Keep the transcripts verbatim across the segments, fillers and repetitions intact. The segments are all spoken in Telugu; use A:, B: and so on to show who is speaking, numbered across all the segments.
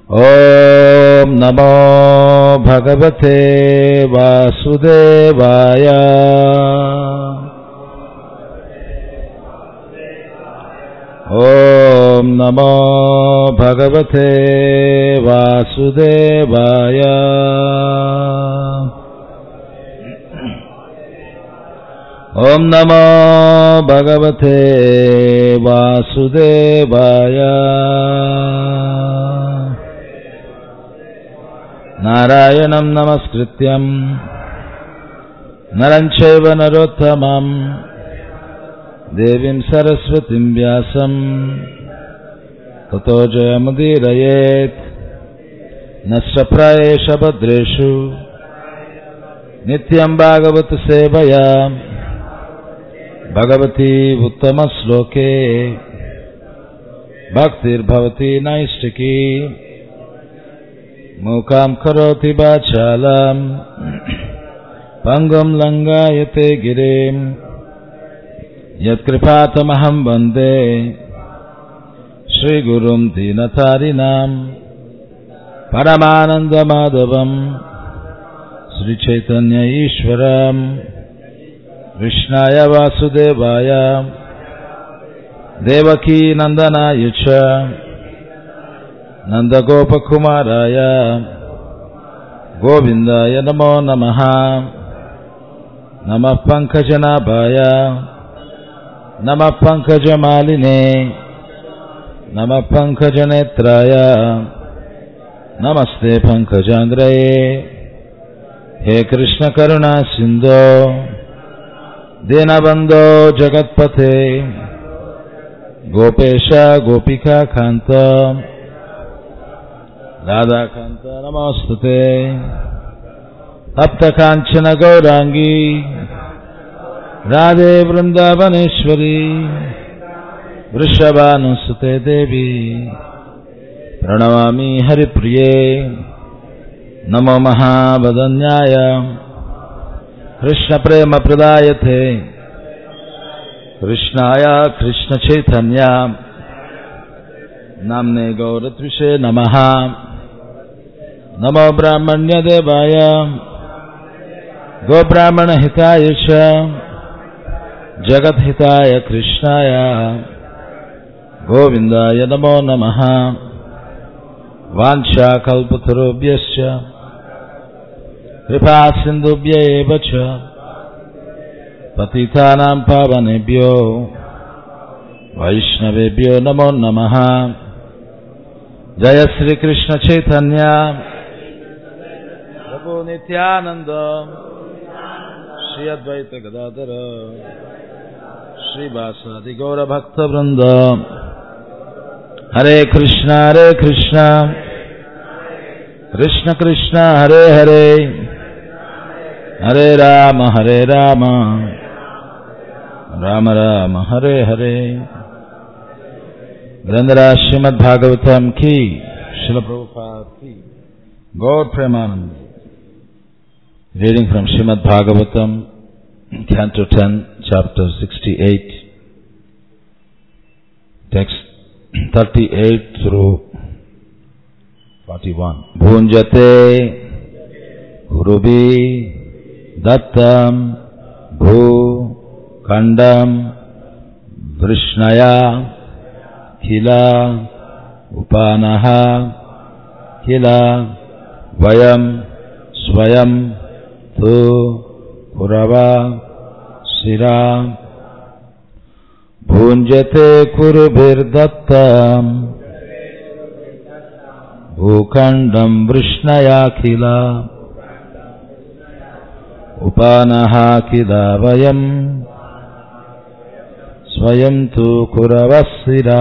A: Om Namo Bhagavate Vasudevaya. Om Namo Bhagavate Vasudevaya. Om Namo Bhagavate Vasudevaya. Narayanam Namaskrityam Naram Chaiva Narottamam Devim Saraswatim Vyasam Tato Jayamudirayet Nasya Prayesha Bhadreshu Nityam Bhagavata Sevaya Bhagavati Uttama Sloke Bhaktir Bhavati Naistiki Mukam Karoti Bachalam Pangam Langayate Girim Yat Kripatamaham Vande Shri Gurum Dinatarinam Paramananda Madhavam Sri Chaitanya Ishwaram Vishnaya Vasudevaya Devaki Nandana Cha Nanda Gopa Kumaraya Govindaya Namo Namaha Namah Pankajanabhaya Namah Pankajamaline Namah Pankajanetraya Namaste Pankajangraye He Krishna Karuna Sindho Dinabandho Jagatpate Gopesha Gopika Kanta Radha Kanta Namostute Tapta Kanchana Gaurangi Radhe Vrindavaneshwari Vrishabhanusute Devi Pranamami Haripriye Namo Mahabhadanyaya Krishna Prema Pradayate Krishnaya Krishna Chaitanya Namne Gauratvishe Namaha Namo Brahmanya Devaya Go Brahmana Hitaya Cha Jagat Hitaya Krishnaya Govindaya Namo Namaha Vancha Kalpatarubhyascha Kripa Sindhubhya Eva Cha Patitanam Pavanebhyo Vaishnavebhyo Namo Namaha Jaya Sri Krishna Chaitanya Prabhu Nityananda Shri Advaita Gadadhara Shri Vasadi Gaura Bhakta Vrinda Hare Krishna Hare Krishna Krishna Krishna Hare Hare Hare Rama Hare Rama Rama Rama Hare Hare Grandhara Srimad Bhagavatam ki Srila Prabhupada ki Gaur Premanand. Reading from Srimad Bhagavatam, Canto ten, Chapter sixty-eight, text thirty-eight through forty-one. Bhunjate Kurubi Dattam Bhu Kandam Vrishnaya Kila Upanaha Kila Vayam Swayam Tu Kurava Sira Bhunjate Kurubir Dattam Bhukandam Vrishnaya Kila Upanaha Kila Vayam Swayam Tu Kurava Sira.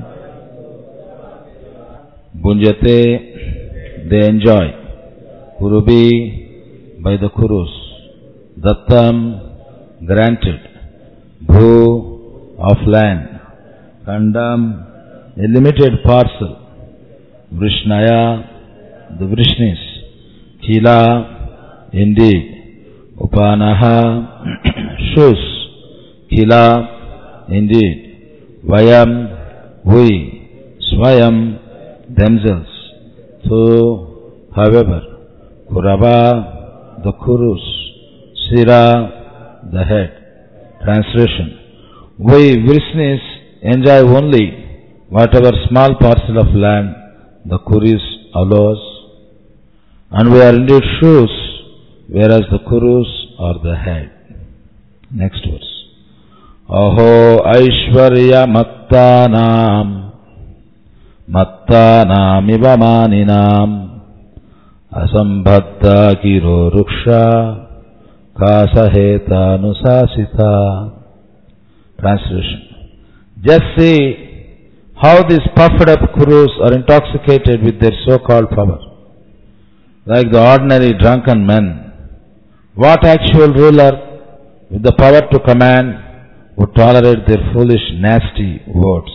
A: Bhunjate, they enjoy. Kurubi, by the Kurus. Dattam, granted. Bhu, of land. Kandam, a limited parcel. Vrishnaya, the Vrishnis. Kila, indeed. Upanaha, shoes. Kila, indeed. Vayam, we. Swayam, themselves. So, however, Kurava, the Kurus, Sira, the head. Translation. We Vrishnis enjoy only whatever small parcel of land the Kurus allows, and we are indeed shoes, whereas the Kurus are the head. Next verse. Aho Aishwarya Mattanam Mattanam Iva Maninam Asambhatta Giro Ruksha Kasaheta Nusasita. Translation. Just see how these puffed up Kurus are intoxicated with their so-called power. Like the ordinary drunken men, what actual ruler with the power to command would tolerate their foolish, nasty words?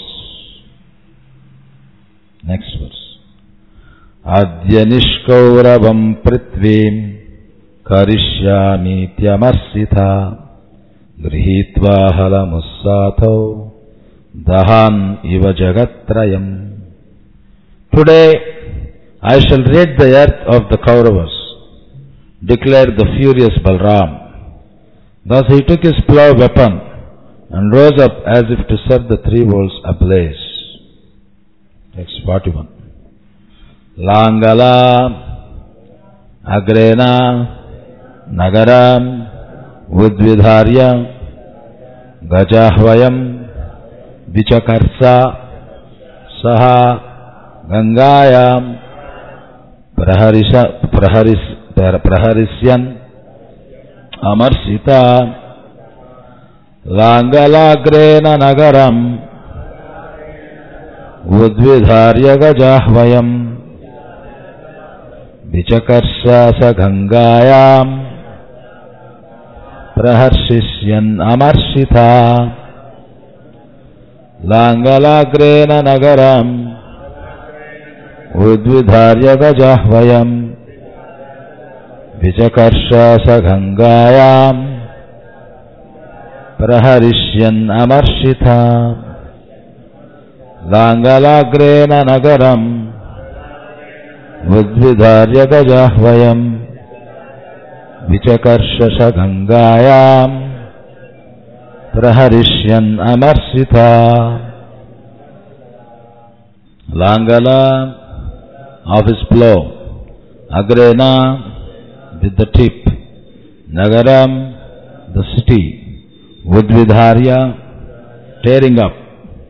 A: Next verse. Adya nishkauravam prithvim karishyami tyamarsitha grihitva halamussato dahan iva jagatrayam. Today I shall rid the earth of the Kauravas, declared the furious Balram. Thus he took his plough weapon and rose up as if to set the three worlds ablaze. Text forty-one. Langala agrena nagaram udvidharya gajahvayam vichakarsa saha gangayam praharisa praharis praharisyan amarsita. Langalagrena nagaram udvidharya gajahvayam vichakarsa sagangayam praharsisyan amarsita. Langalagrena nagaram udvidharya gajahvayam vichakarsa sagangayam praharishyan amarsita. Langalagrena nagaram udvidharya gajahvayam vichakarsa sagangayam praharishyan amarsita. Langala of his plough, agrena with the tip, nagaram the city, udvidharya tearing up,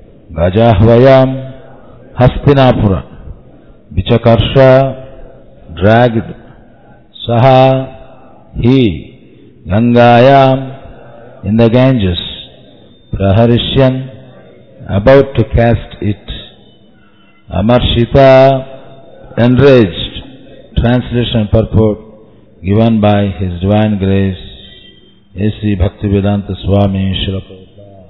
A: gajahvayam Hastinapura, vichakarsha dragged, saha he, Gangayam in the Ganges, praharishyan about to cast it, amarshita enraged. Translation purport given by His Divine Grace A C Bhaktivedanta Swami Srila Prabhupada.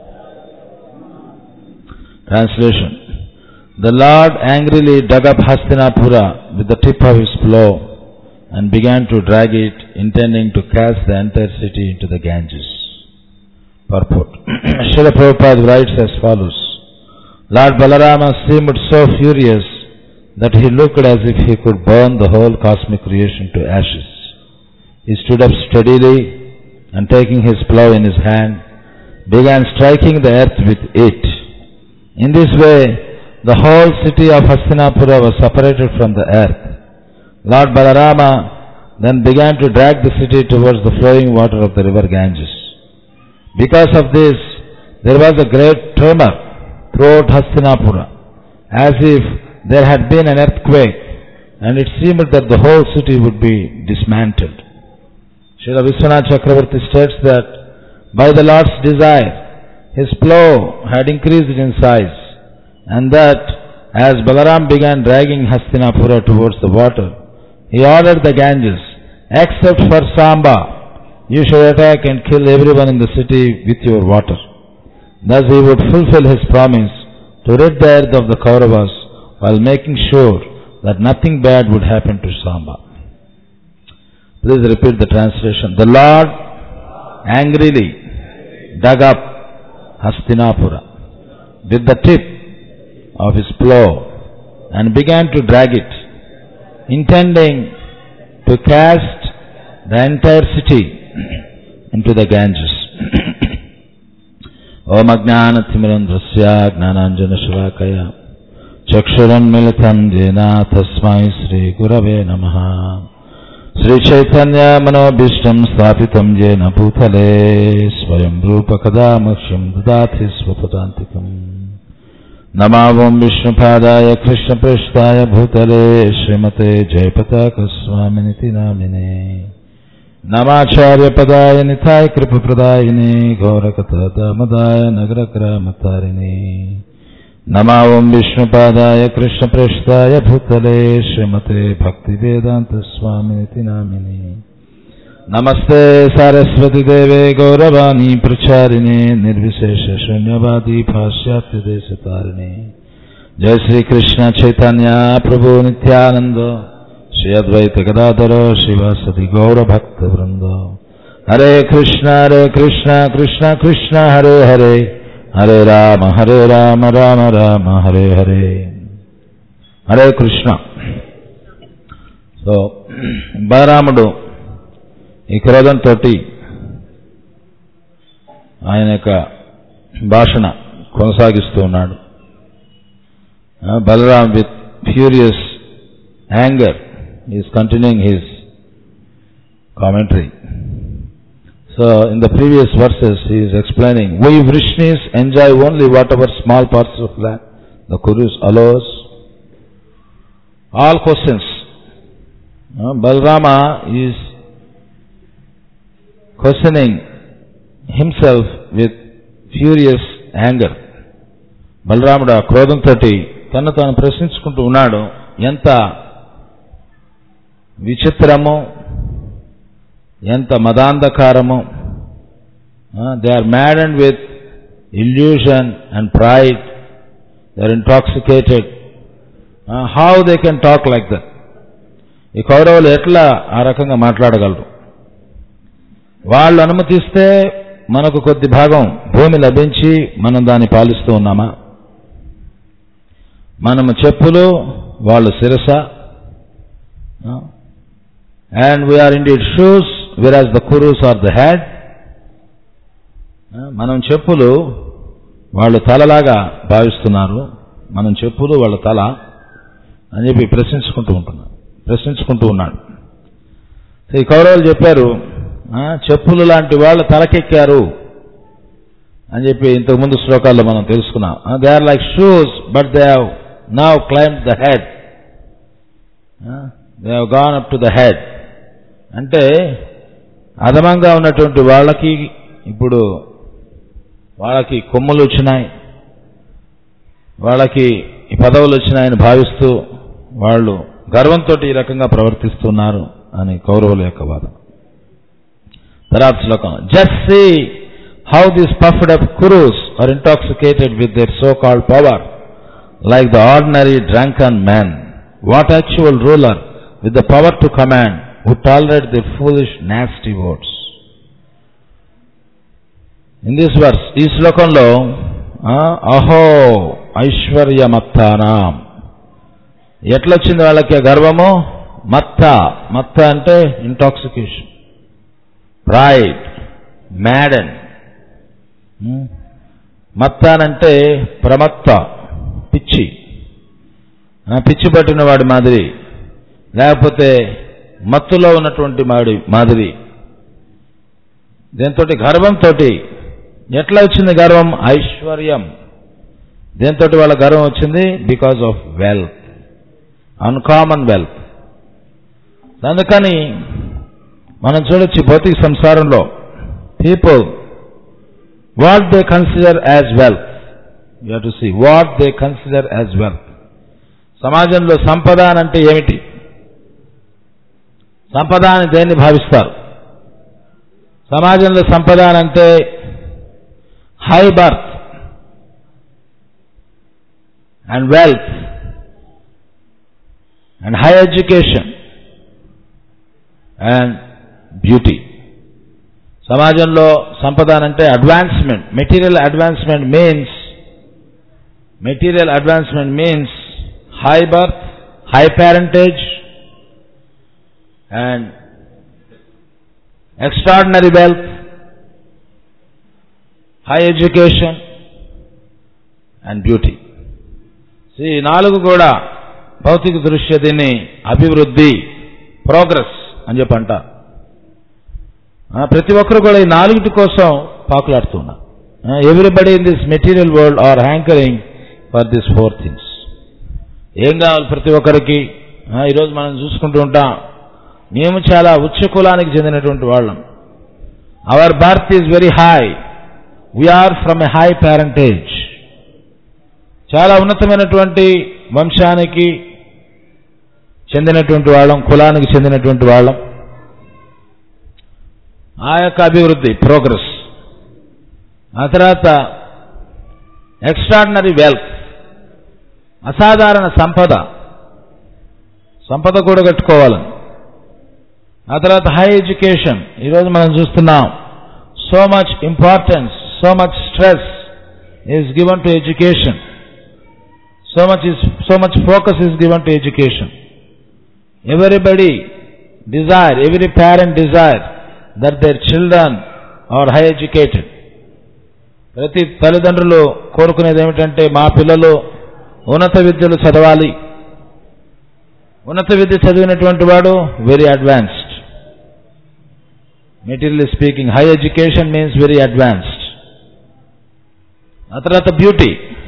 A: Translation. The Lord angrily dug up Hastinapura with the tip of his plough and began to drag it, intending to cast the entire city into the Ganges. Purport. Srila Prabhupada writes as follows. Lord Balarama seemed so furious that he looked as if he could burn the whole cosmic creation to ashes. He stood up steadily and taking his plough in his hand, began striking the earth with it. In this way, the whole city of Hastinapura was separated from the earth. Lord Balarama then began to drag the city towards the flowing water of the river Ganges. Because of this, there was a great tremor throughout Hastinapura, as if there had been an earthquake, and it seemed that the whole city would be dismantled. Srila Vishwanath Chakravarti states that by the Lord's desire, his plough had increased in size, and that as Balaram began dragging Hastinapura towards the water, he ordered the Ganges, except for Samba, you should attack and kill everyone in the city with your water. Thus he would fulfill his promise to rid the earth of the Kauravas, while making sure that nothing bad would happen to Samba. Please repeat the translation. The Lord angrily dug up Hastinapura with the tip of his plough and began to drag it, intending to cast the entire city into the Ganges. Om Ajnanathimirandrasya Gnananjana Shalakaya Chakshuranmilitam Jena Tasmai Shri Gurave Namaha. Shri Chaitanya Manobhishtam Sthapitam Jena Bhutale Swayam Rupa Kadamakshyam Dadati Swapadantikam. Namavam Vishnupadaya Krishna Prasthaya Bhutale Srimate Jayapataka Swaminiti Namine Namacharya Padaya Nitai Kripa Pradayini Gaurakata Damadaya Nagrakra Matarini. Namavam Vishnupadaya Krishna Prasthaya Bhutale Srimate Bhakti Vedanta Swaminiti Namini. Namaste Saraswati Deve Gauravani Pracharini Nirvisesha Shunyavadi Bhashyati Desatarini. Jai Shri Krishna Chaitanya Prabhu Nityananda Shri Advaita Gadadhara Shivasati Gaura Bhakta Vrinda. Hare Krishna Hare Krishna Krishna Krishna Hare Hare Hare Rama Hare Rama Rama Rama Hare Hare. Hare Krishna. So Balaramudu ఈ క్రోధంతో ఆయన యొక్క భాషణ కొనసాగిస్తూ ఉన్నాడు. Balaram with furious anger is continuing his commentary. So in the previous verses he is explaining why Vrishnis enjoy only whatever small parts of land the Kurus allows. All questions. Balarama is questioning himself with furious anger. బలరాముడు ఆ క్రోధంతో తను తాను ప్రశ్నించుకుంటూ ఉన్నాడు, ఎంత విచిత్రము, ఎంత మదాంధకారము. They are maddened with illusion and pride. They are intoxicated. Uh, how they can talk like that? ఈ కౌరవులు ఎట్లా ఆ రకంగా మాట్లాడగలరు? వాళ్ళు అనుమతిస్తే మనకు కొద్ది భాగం భూమి లభించి మనం దాన్ని పాలిస్తూ ఉన్నామా? మనము చెప్పులు, వాళ్ళు శిరస. And we are indeed shoes whereas the kurus are the head. మనం చెప్పులు, వాళ్ళు తలలాగా భావిస్తున్నారు. మనం చెప్పులు, వాళ్ళ తల అని చెప్పి ప్రశ్నించుకుంటూ ఉంటున్నాడు ప్రశ్నించుకుంటూ ఉన్నాడు. ఈ కౌరవులు చెప్పారు, చెప్పులు లాంటి వాళ్ళు తలకెక్కారు అని చెప్పి ఇంతకుముందు శ్లోకాల్లో మనం తెలుసుకున్నాం. They are like shoes but they have now climbed the head. They have gone up to the head. అంటే అధమంగా ఉన్నటువంటి వాళ్ళకి ఇప్పుడు వాళ్ళకి కొమ్ములు వచ్చినాయి, వాళ్ళకి ఈ పదవులు వచ్చినాయని భావిస్తూ వాళ్ళు గర్వంతో ఈ రకంగా ప్రవర్తిస్తున్నారు అని కౌరవుల యొక్క వాదన. తర్వాత శ్లోకం, just see how these puffed up kurus are intoxicated with their so-called power, like the ordinary drunken man. What actual ruler with the power to command would tolerate their foolish, nasty words? In this verse, ఈ శ్లోకంలో అహో ఐశ్వర్యమత్తానాం, ఎట్లొచ్చింది వాళ్ళకి గర్వము? మత్త. మత్త అంటే ఇంటాక్సికేషన్, ప్రైడ్, మ్యాడన్. మత్తానంటే ప్రమత్త, పిచ్చి, పిచ్చి పట్టిన వాడి మాదిరి, లేకపోతే మత్తులో ఉన్నటువంటి వాడి మాదిరి. దీంతో గర్వంతో. ఎట్లా వచ్చింది గర్వం? ఐశ్వర్యం. దేంతో వాళ్ళ గర్వం వచ్చింది? Because of wealth, uncommon wealth. అందుకని మనం చూడొచ్చు భౌతిక సంసారంలో people what they consider as wealth. You have to see what they consider as wealth. సమాజంలో సంపద అంటే ఏమిటి? సంపద అని దేన్ని భావిస్తారు? సమాజంలో సంపద అంటే high birth and wealth and high education and beauty. సమాజంలో సంపద అంటే advancement, material advancement means material advancement means high birth, high parentage, and extraordinary wealth, high education and beauty. See, ఈ నాలుగు కూడా భౌతిక దృష్ట్యా దీన్ని అభివృద్ధి, ప్రోగ్రెస్ అని చెప్పి అంటారు. ప్రతి ఒక్కరు కూడా ఈ నాలుగిటి కోసం పాకులాడుతున్నారు. Everybody in this material world are hankering for this four things. ఏం కావాలి ప్రతి ఒక్కరికి? ఈరోజు మనం చూసుకుంటూ ఉంటాం, మేము చాలా ఉచ్చ కులానికి చెందినటువంటి వాళ్ళం. Our birth is very high, we are from a high parentage. చాలా ఉన్నతమైనటువంటి వంశానికి చెందినటువంటి వాళ్ళం, కులానికి చెందినటువంటి వాళ్ళం. ఆ యొక్క అభివృద్ధి, ప్రోగ్రెస్. ఆ తర్వాత ఎక్స్ట్రాడినరీ వెల్త్, అసాధారణ సంపద, సంపద కూడా కట్టుకోవాలని. ఆ తర్వాత హై ఎడ్యుకేషన్. ఈరోజు మనం చూస్తున్నాం, so much importance, so much stress is given to education, so much is so much focus is given to education. Everybody desire, every parent desire that their children are high educated. ప్రతి తల్లిదండ్రులు కోరుకునేది ఏమిటంటే మా పిల్లలు ఉన్నత విద్యలు చదవాలి. ఉన్నత విద్య చదివినటువంటి వాడు very advanced. Materially speaking, high education means very advanced. ఆ తర్వాత బ్యూటీ,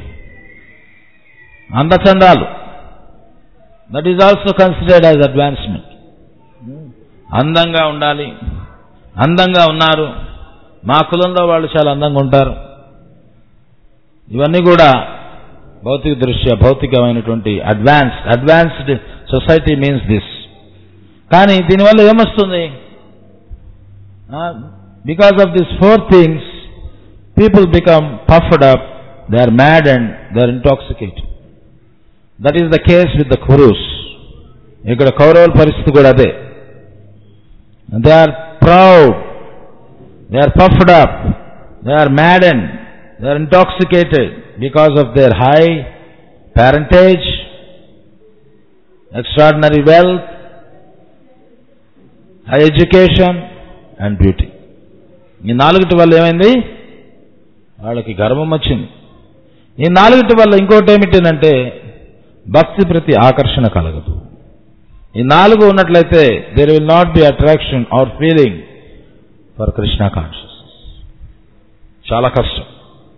A: అందచందాలు, that is also considered as advancement. అందంగా ఉండాలి, అందంగా ఉన్నారు, మా కులంలో వాళ్ళు చాలా అందంగా ఉంటారు. ఇవన్నీ కూడా భౌతిక దృష్ట్యా భౌతికమైనటువంటి advance advanced society means this. కానీ దీనివల్ల ఏమొస్తుంది? Because of this four things people become puffed up, they are mad and they are intoxicated. That is the case with the Kurus. ఇక్కడ కౌరవుల పరిస్థితి కూడా అదే. They are proud, they are puffed up, they are madden, they are intoxicated because of their high parentage, extraordinary wealth, high education and beauty. ఈ నాలుగిటి వల్ల ఏమైంది? వాళ్ళకి గర్వం వచ్చింది. ఈ నాలుగిటి వల్ల ఇంకోటి ఏమిటంటే భక్తి ప్రతి ఆకర్షణ కలగదు. ఈ నాలుగు ఉన్నట్లయితే there will not be attraction or feeling for Krishna consciousness. చాలా కష్టం.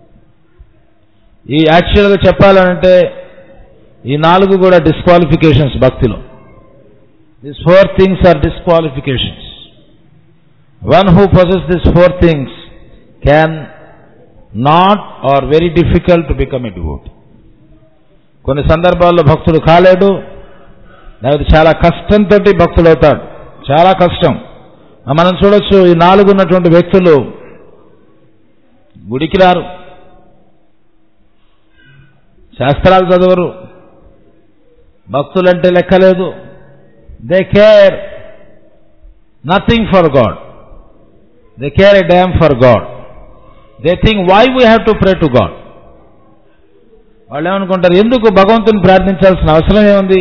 A: ఈ యాక్చువల్గా చెప్పాలంటే ఈ నాలుగు కూడా డిస్క్వాలిఫికేషన్స్ భక్తిలో. These four things are disqualifications. One who possess this four things can not or very difficult to become a devotee. కొన్ని సందర్భాల్లో భక్తుడు కాలేడు, లేకపోతే చాలా కష్టంతో భక్తుడు అవుతాడు. చాలా కష్టం. మనం చూడొచ్చు, ఈ నాలుగు ఉన్నటువంటి వ్యక్తులు గుడికి రారు, శాస్త్రాలు చదవరు, భక్తులంటే లెక్కలేదు. They care nothing for God, they care a damn for God. They think why we have to pray to God. వాళ్ళు ఏమనుకుంటారు, ఎందుకు భగవంతుని ప్రార్థించాల్సిన అవసరం ఏముంది?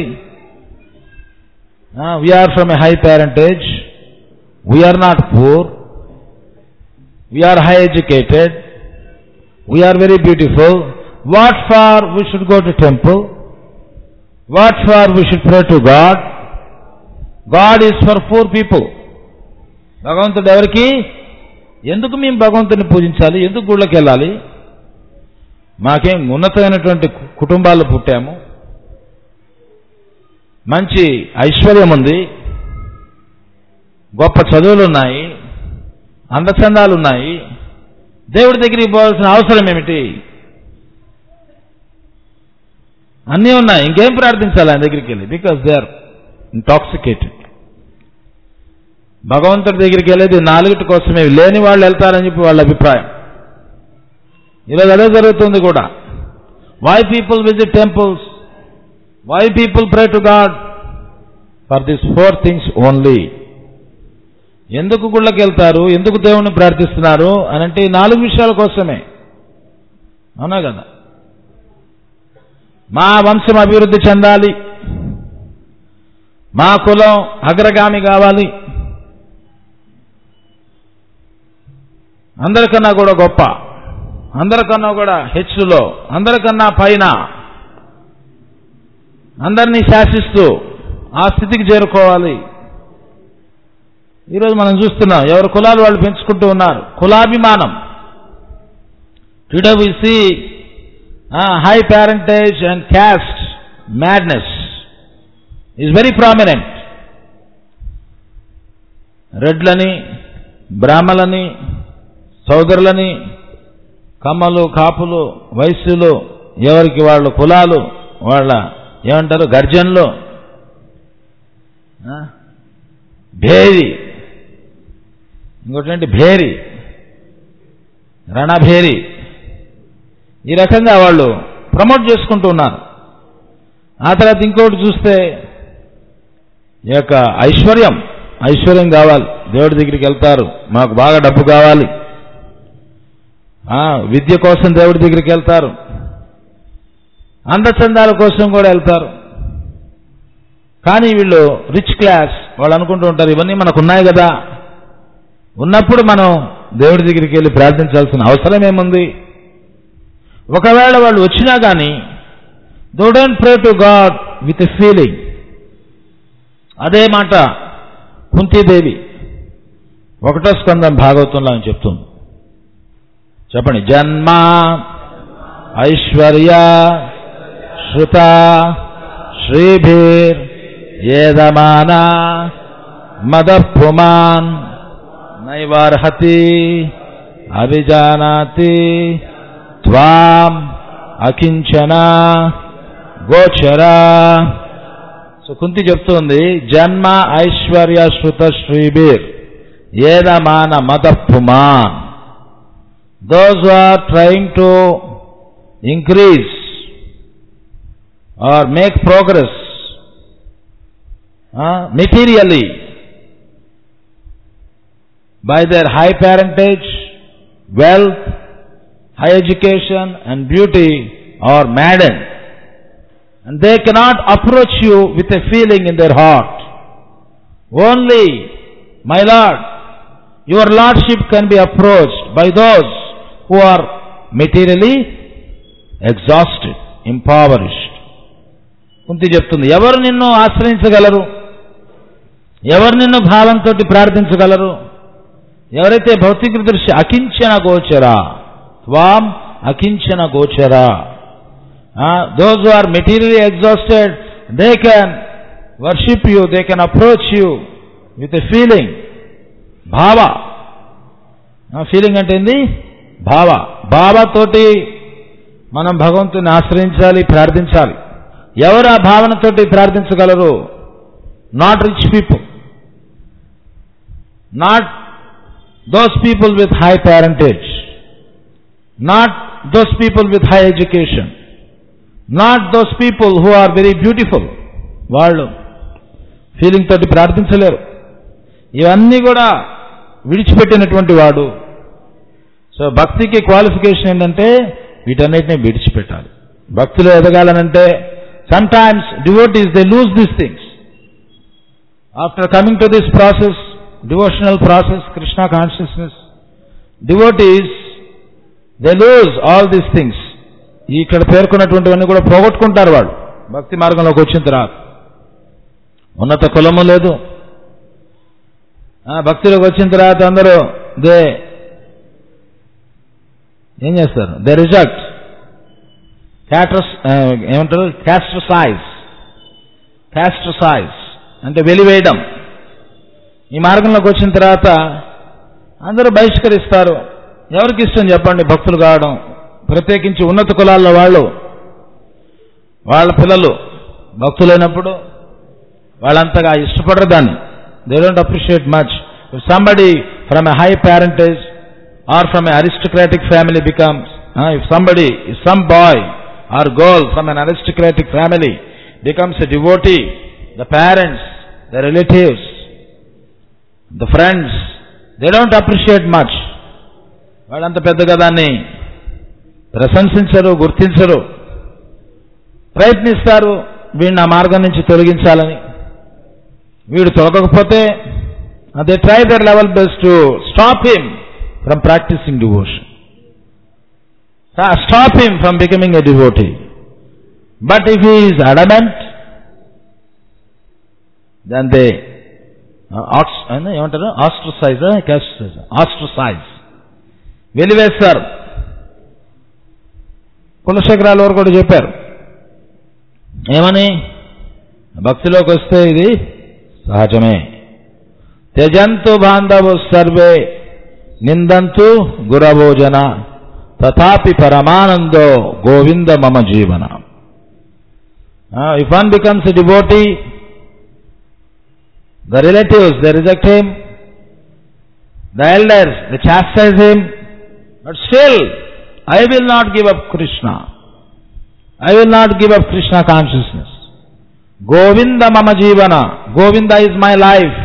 A: We are from a high parentage, we are not poor, we are high educated, we are very beautiful. What for we should go to temple? What for we should pray to God? God is for poor people. భగవంతుడు ఎవరికి? ఎందుకు మేము భగవంతుని పూజించాలి? ఎందుకు గుళ్ళకి వెళ్ళాలి? మాకేం ఉన్నతమైనటువంటి కుటుంబాల్లో పుట్టాము, మంచి ఐశ్వర్యం ఉంది, గొప్ప చదువులు ఉన్నాయి, అందచందాలు ఉన్నాయి, దేవుడి దగ్గరికి పోవాల్సిన అవసరం ఏమిటి? అన్నీ ఉన్నాయి, ఇంకేం ప్రార్థించాలి ఆయన దగ్గరికి వెళ్ళి? Because they are intoxicated. భగవంతుడి దగ్గరికి వెళ్ళేది నాలుగిటి కోసమే, లేని వాళ్ళు వెళ్తారని చెప్పి వాళ్ళ అభిప్రాయం. ఈరోజు అదే జరుగుతుంది కూడా. Why people visit temples? Why people pray to God? For this four things only. ఎందుకు గుళ్ళకి వెళ్తారు, ఎందుకు దేవుణ్ణి ప్రార్థిస్తున్నారు అని అంటే ఈ నాలుగు విషయాల కోసమే. అవునా కదా? మా వంశం అభివృద్ధి చెందాలి, మా కులం అగ్రగామి కావాలి, అందరికన్నా కూడా గొప్ప, అందరికన్నా కూడా హెచ్చులో, అందరికన్నా పైన, అందరినీ శాసిస్తూ ఆ స్థితికి చేరుకోవాలి. ఈరోజు మనం చూస్తున్నాం ఎవరు కులాలు వాళ్ళు పెంచుకుంటూ ఉన్నారు. కులాభిమానం. Today we see high parentage and caste madness is very prominent. రెడ్లని, బ్రాహ్మలని, సోదరులని, కమ్మలు, కాపులు, వైశ్యులు, ఎవరికి వాళ్ళు కులాలు, వాళ్ళ ఏమంటారు గర్జన్లు, భేరి, ఇంకోటి భేరి, రణభేరి, ఈ రకంగా వాళ్ళు ప్రమోట్ చేసుకుంటూ ఉన్నారు. ఆ తర్వాత ఇంకోటి చూస్తే ఈ యొక్క ఐశ్వర్యం ఐశ్వర్యం కావాలి, దేవుడి దగ్గరికి వెళ్తారు, మాకు బాగా డబ్బు కావాలి, విద్య కోసం దేవుడి దగ్గరికి వెళ్తారు, అందచందాల కోసం కూడా వెళ్తారు. కానీ వీళ్ళు రిచ్ క్లాస్ వాళ్ళు అనుకుంటూ ఉంటారు ఇవన్నీ మనకు ఉన్నాయి కదా, ఉన్నప్పుడు మనం దేవుడి దగ్గరికి వెళ్ళి ప్రార్థించాల్సిన అవసరం ఏముంది. ఒకవేళ వాళ్ళు వచ్చినా కానీ they don't pray to God with a feeling. అదే మాట కుంతీదేవి ఒకటో స్కందం భాగవతంలో అని చెప్తుంది. చెప్పండి. జన్మ ఐశ్వర్య శ్రుత శ్రీభిర్ ఏదమాన మదపుమాన్ నైవార్హతి అభిజానాతి త్వాం అకించన గోచరా. సో కుంతి చెప్తుంది జన్మ Aishwarya శ్రుత శ్రీభిర్ ఏదమాన మదపుమాన్. Those who are trying to increase or make progress uh, materially by their high parentage, wealth, high education and beauty are maddened, and they cannot approach you with a feeling in their heart. Only, my Lord, your Lordship can be approached by those who are materially exhausted, impoverished. Kunti చెప్తుంది ఎవరు నిన్ను ఆశ్రయించగలరు, ఎవరు నిన్ను భావంతో ప్రార్థించగలరు, ఎవరైతే భౌతిక దృష్టి అకించన గోచరా, త్వాం అకించన గోచరా. Those who are materially exhausted, they can worship you, they can approach you with a feeling. భావ, ఫీలింగ్ అంటే ఏంది? భావ. భావతోటి మనం భగవంతుని ఆశ్రయించాలి, ప్రార్థించాలి. ఎవరు ఆ భావనతోటి ప్రార్థించగలరు? Not rich people, not those people with high parentage, not those people with high education, not those people who are very beautiful. వాళ్ళు ఫీలింగ్ తోటి ప్రార్థించలేరు. ఇవన్నీ కూడా విడిచిపెట్టినటువంటి వాడు. సో భక్తికి క్వాలిఫికేషన్ ఏంటంటే వీటన్నిటిని విడిచిపెట్టాలి. భక్తిలో ఎదగాలనంటే sometimes devotees they lose these things after coming to this process, devotional process, Krishna consciousness. Devotees they lose all these things. ఇక్కడ పేర్కొన్నటువంటివన్నీ కూడా పోగొట్టుకుంటారు వాళ్ళు భక్తి మార్గంలోకి వచ్చిన తర్వాత. ఉన్నత కులము లేదు, భక్తిలోకి వచ్చిన తర్వాత అందరూ దే ఏం చేస్తారు? దే రిజెక్ట్, క్యాట్రస్ ఏమంటారు క్యాస్ట్రసైజ్. క్యాస్ట్రసైజ్ అంటే వెలివేయడం. ఈ మార్గంలోకి వచ్చిన తర్వాత అందరూ బహిష్కరిస్తారు. ఎవరికి ఇష్టం చెప్పండి భక్తులు కావడం? ప్రత్యేకించి ఉన్నత కులాల్లో వాళ్ళు వాళ్ళ పిల్లలు భక్తులైనప్పుడు వాళ్ళంతగా ఇష్టపడరు దాన్ని. They don't appreciate much. If somebody from a high parentage or from an aristocratic family becomes, uh, if somebody, if some boy or girl from an aristocratic family becomes a devotee, the parents, the relatives, the friends, they don't appreciate much. వాళ్ళంత పెద్దగా దాన్ని ప్రశంసించరు, గుర్తించరు, ప్రయత్నిస్తారు వీడిని ఆ మార్గం నుంచి తొలగించాలని. వీడు తొలగకపోతే they try their level best to stop him from practicing devotion, stop him from becoming a devotee. But if he is adamant, then they ఏమంటారు ఆస్ట్రసైజ్ ఆస్ట్రసైజ్ వెలివేస్తారు. కులశేఖరాల వారు కూడా చెప్పారు ఏమని, భక్తిలోకి వస్తే ఇది సహజమే. త్యజంతు బాంధవు సర్వే నిందంతు గురవోజన తథాపి పరమానందో గోవింద మమ జీవన. If one becomes a devotee, the relatives, they reject him, the elders, they chastise him, but still, I will not give up Krishna. I will not give up Krishna consciousness. Govinda mama jivana. Govinda is my life.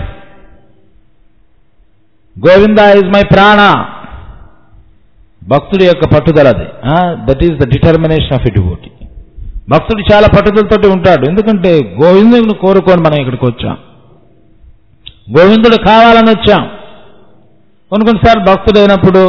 A: Govinda is my prana. భక్తుడి యొక్క పట్టుదలది. That is the determination of a devotee. భక్తుడు చాలా పట్టుదలతోటి ఉంటాడు. ఎందుకంటే గోవిందుని కోరుకొని మనం ఇక్కడికి వచ్చాం, గోవిందుడు కావాలని వచ్చాం. కొన్ని కొన్నిసార్లు భక్తుడైనప్పుడు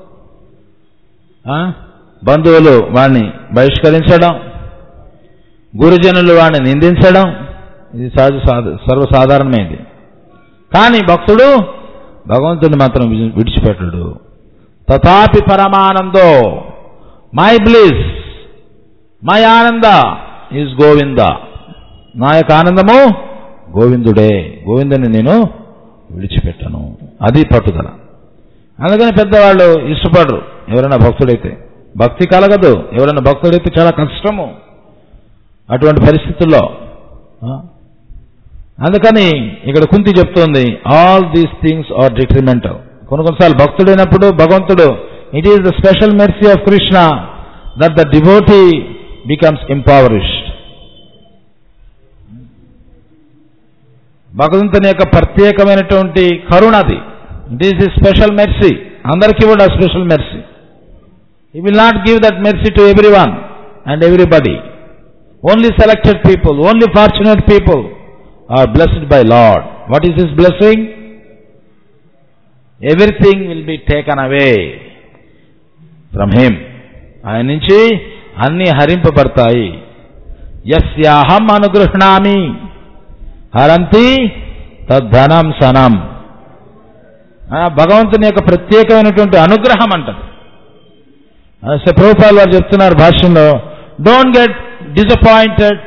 A: బంధువులు వాడిని బహిష్కరించడం, గురుజనులు వాడిని నిందించడం, ఇది సహజ సర్వసాధారణమైంది. కానీ భక్తుడు భగవంతుడిని మాత్రం విడిచిపెట్టడు. తథాపి పరమానందో, my bliss, my ananda is Govinda. నా యొక్క ఆనందము గోవిందుడే, గోవిందుని నేను విడిచిపెట్టను. అది పట్టుదల. అందుకని పెద్దవాళ్ళు ఇష్టపడరు ఎవరైనా భక్తుడైతే. భక్తి కలగదు ఎవరైనా భక్తుడైతే, చాలా కష్టము అటువంటి పరిస్థితుల్లో. అందుకని ఇక్కడ కుంతి చెప్తోంది, all these things are detrimental. కొన్ని కొన్నిసార్లు భక్తుడైనప్పుడు భగవంతుడు, it is the special mercy of Krishna that the devotee becomes impoverished. భగవంతుని యొక్క ప్రత్యేకమైనటువంటి కరుణది. It is the special mercy. అందరికీ కూడా special mercy. He will not give that mercy to everyone and everybody. Only selected people, only fortunate people are blessed by Lord. What is his blessing? Everything will be taken away from him. ఆయన నుంచి అన్ని హరింపబడతాయి. యస్యాహం అనుగృహ్ణామి హరంతి తద్ధనం సనం. భగవంతుని యొక్క ప్రత్యేకమైనటువంటి అనుగ్రహం అంటారు. ప్రభుపాల్ వారు చెప్తున్నారు భాష్యంలో, don't get disappointed.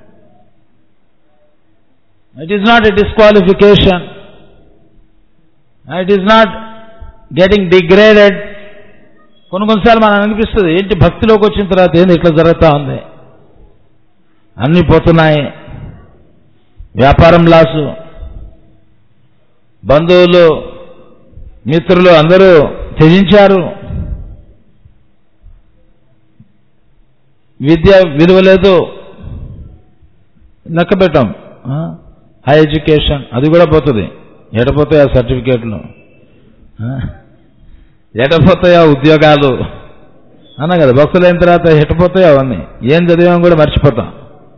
A: It is not a disqualification, it is not getting degraded. కొన్ని కొన్నిసార్లు మనం అనిపిస్తుంది, ఏంటి భక్తిలోకి వచ్చిన తర్వాత ఏంటి ఇట్లా జరుగుతూ ఉంది, అన్నీ పోతున్నాయి, వ్యాపారం లాసు, బంధువులు మిత్రులు అందరూ త్యజించారు, విద్య విలువ లేదు, లెక్క పెట్టాం. హై ఎడ్యుకేషన్ అది కూడా పోతుంది. ఎటపోతాయి ఆ సర్టిఫికేట్లు, ఎటపోతాయి ఆ ఉద్యోగాలు అన్నా కదా. భక్తులైన తర్వాత ఎటపోతాయి అవన్నీ. ఏం చదివాం కూడా మర్చిపోతాం.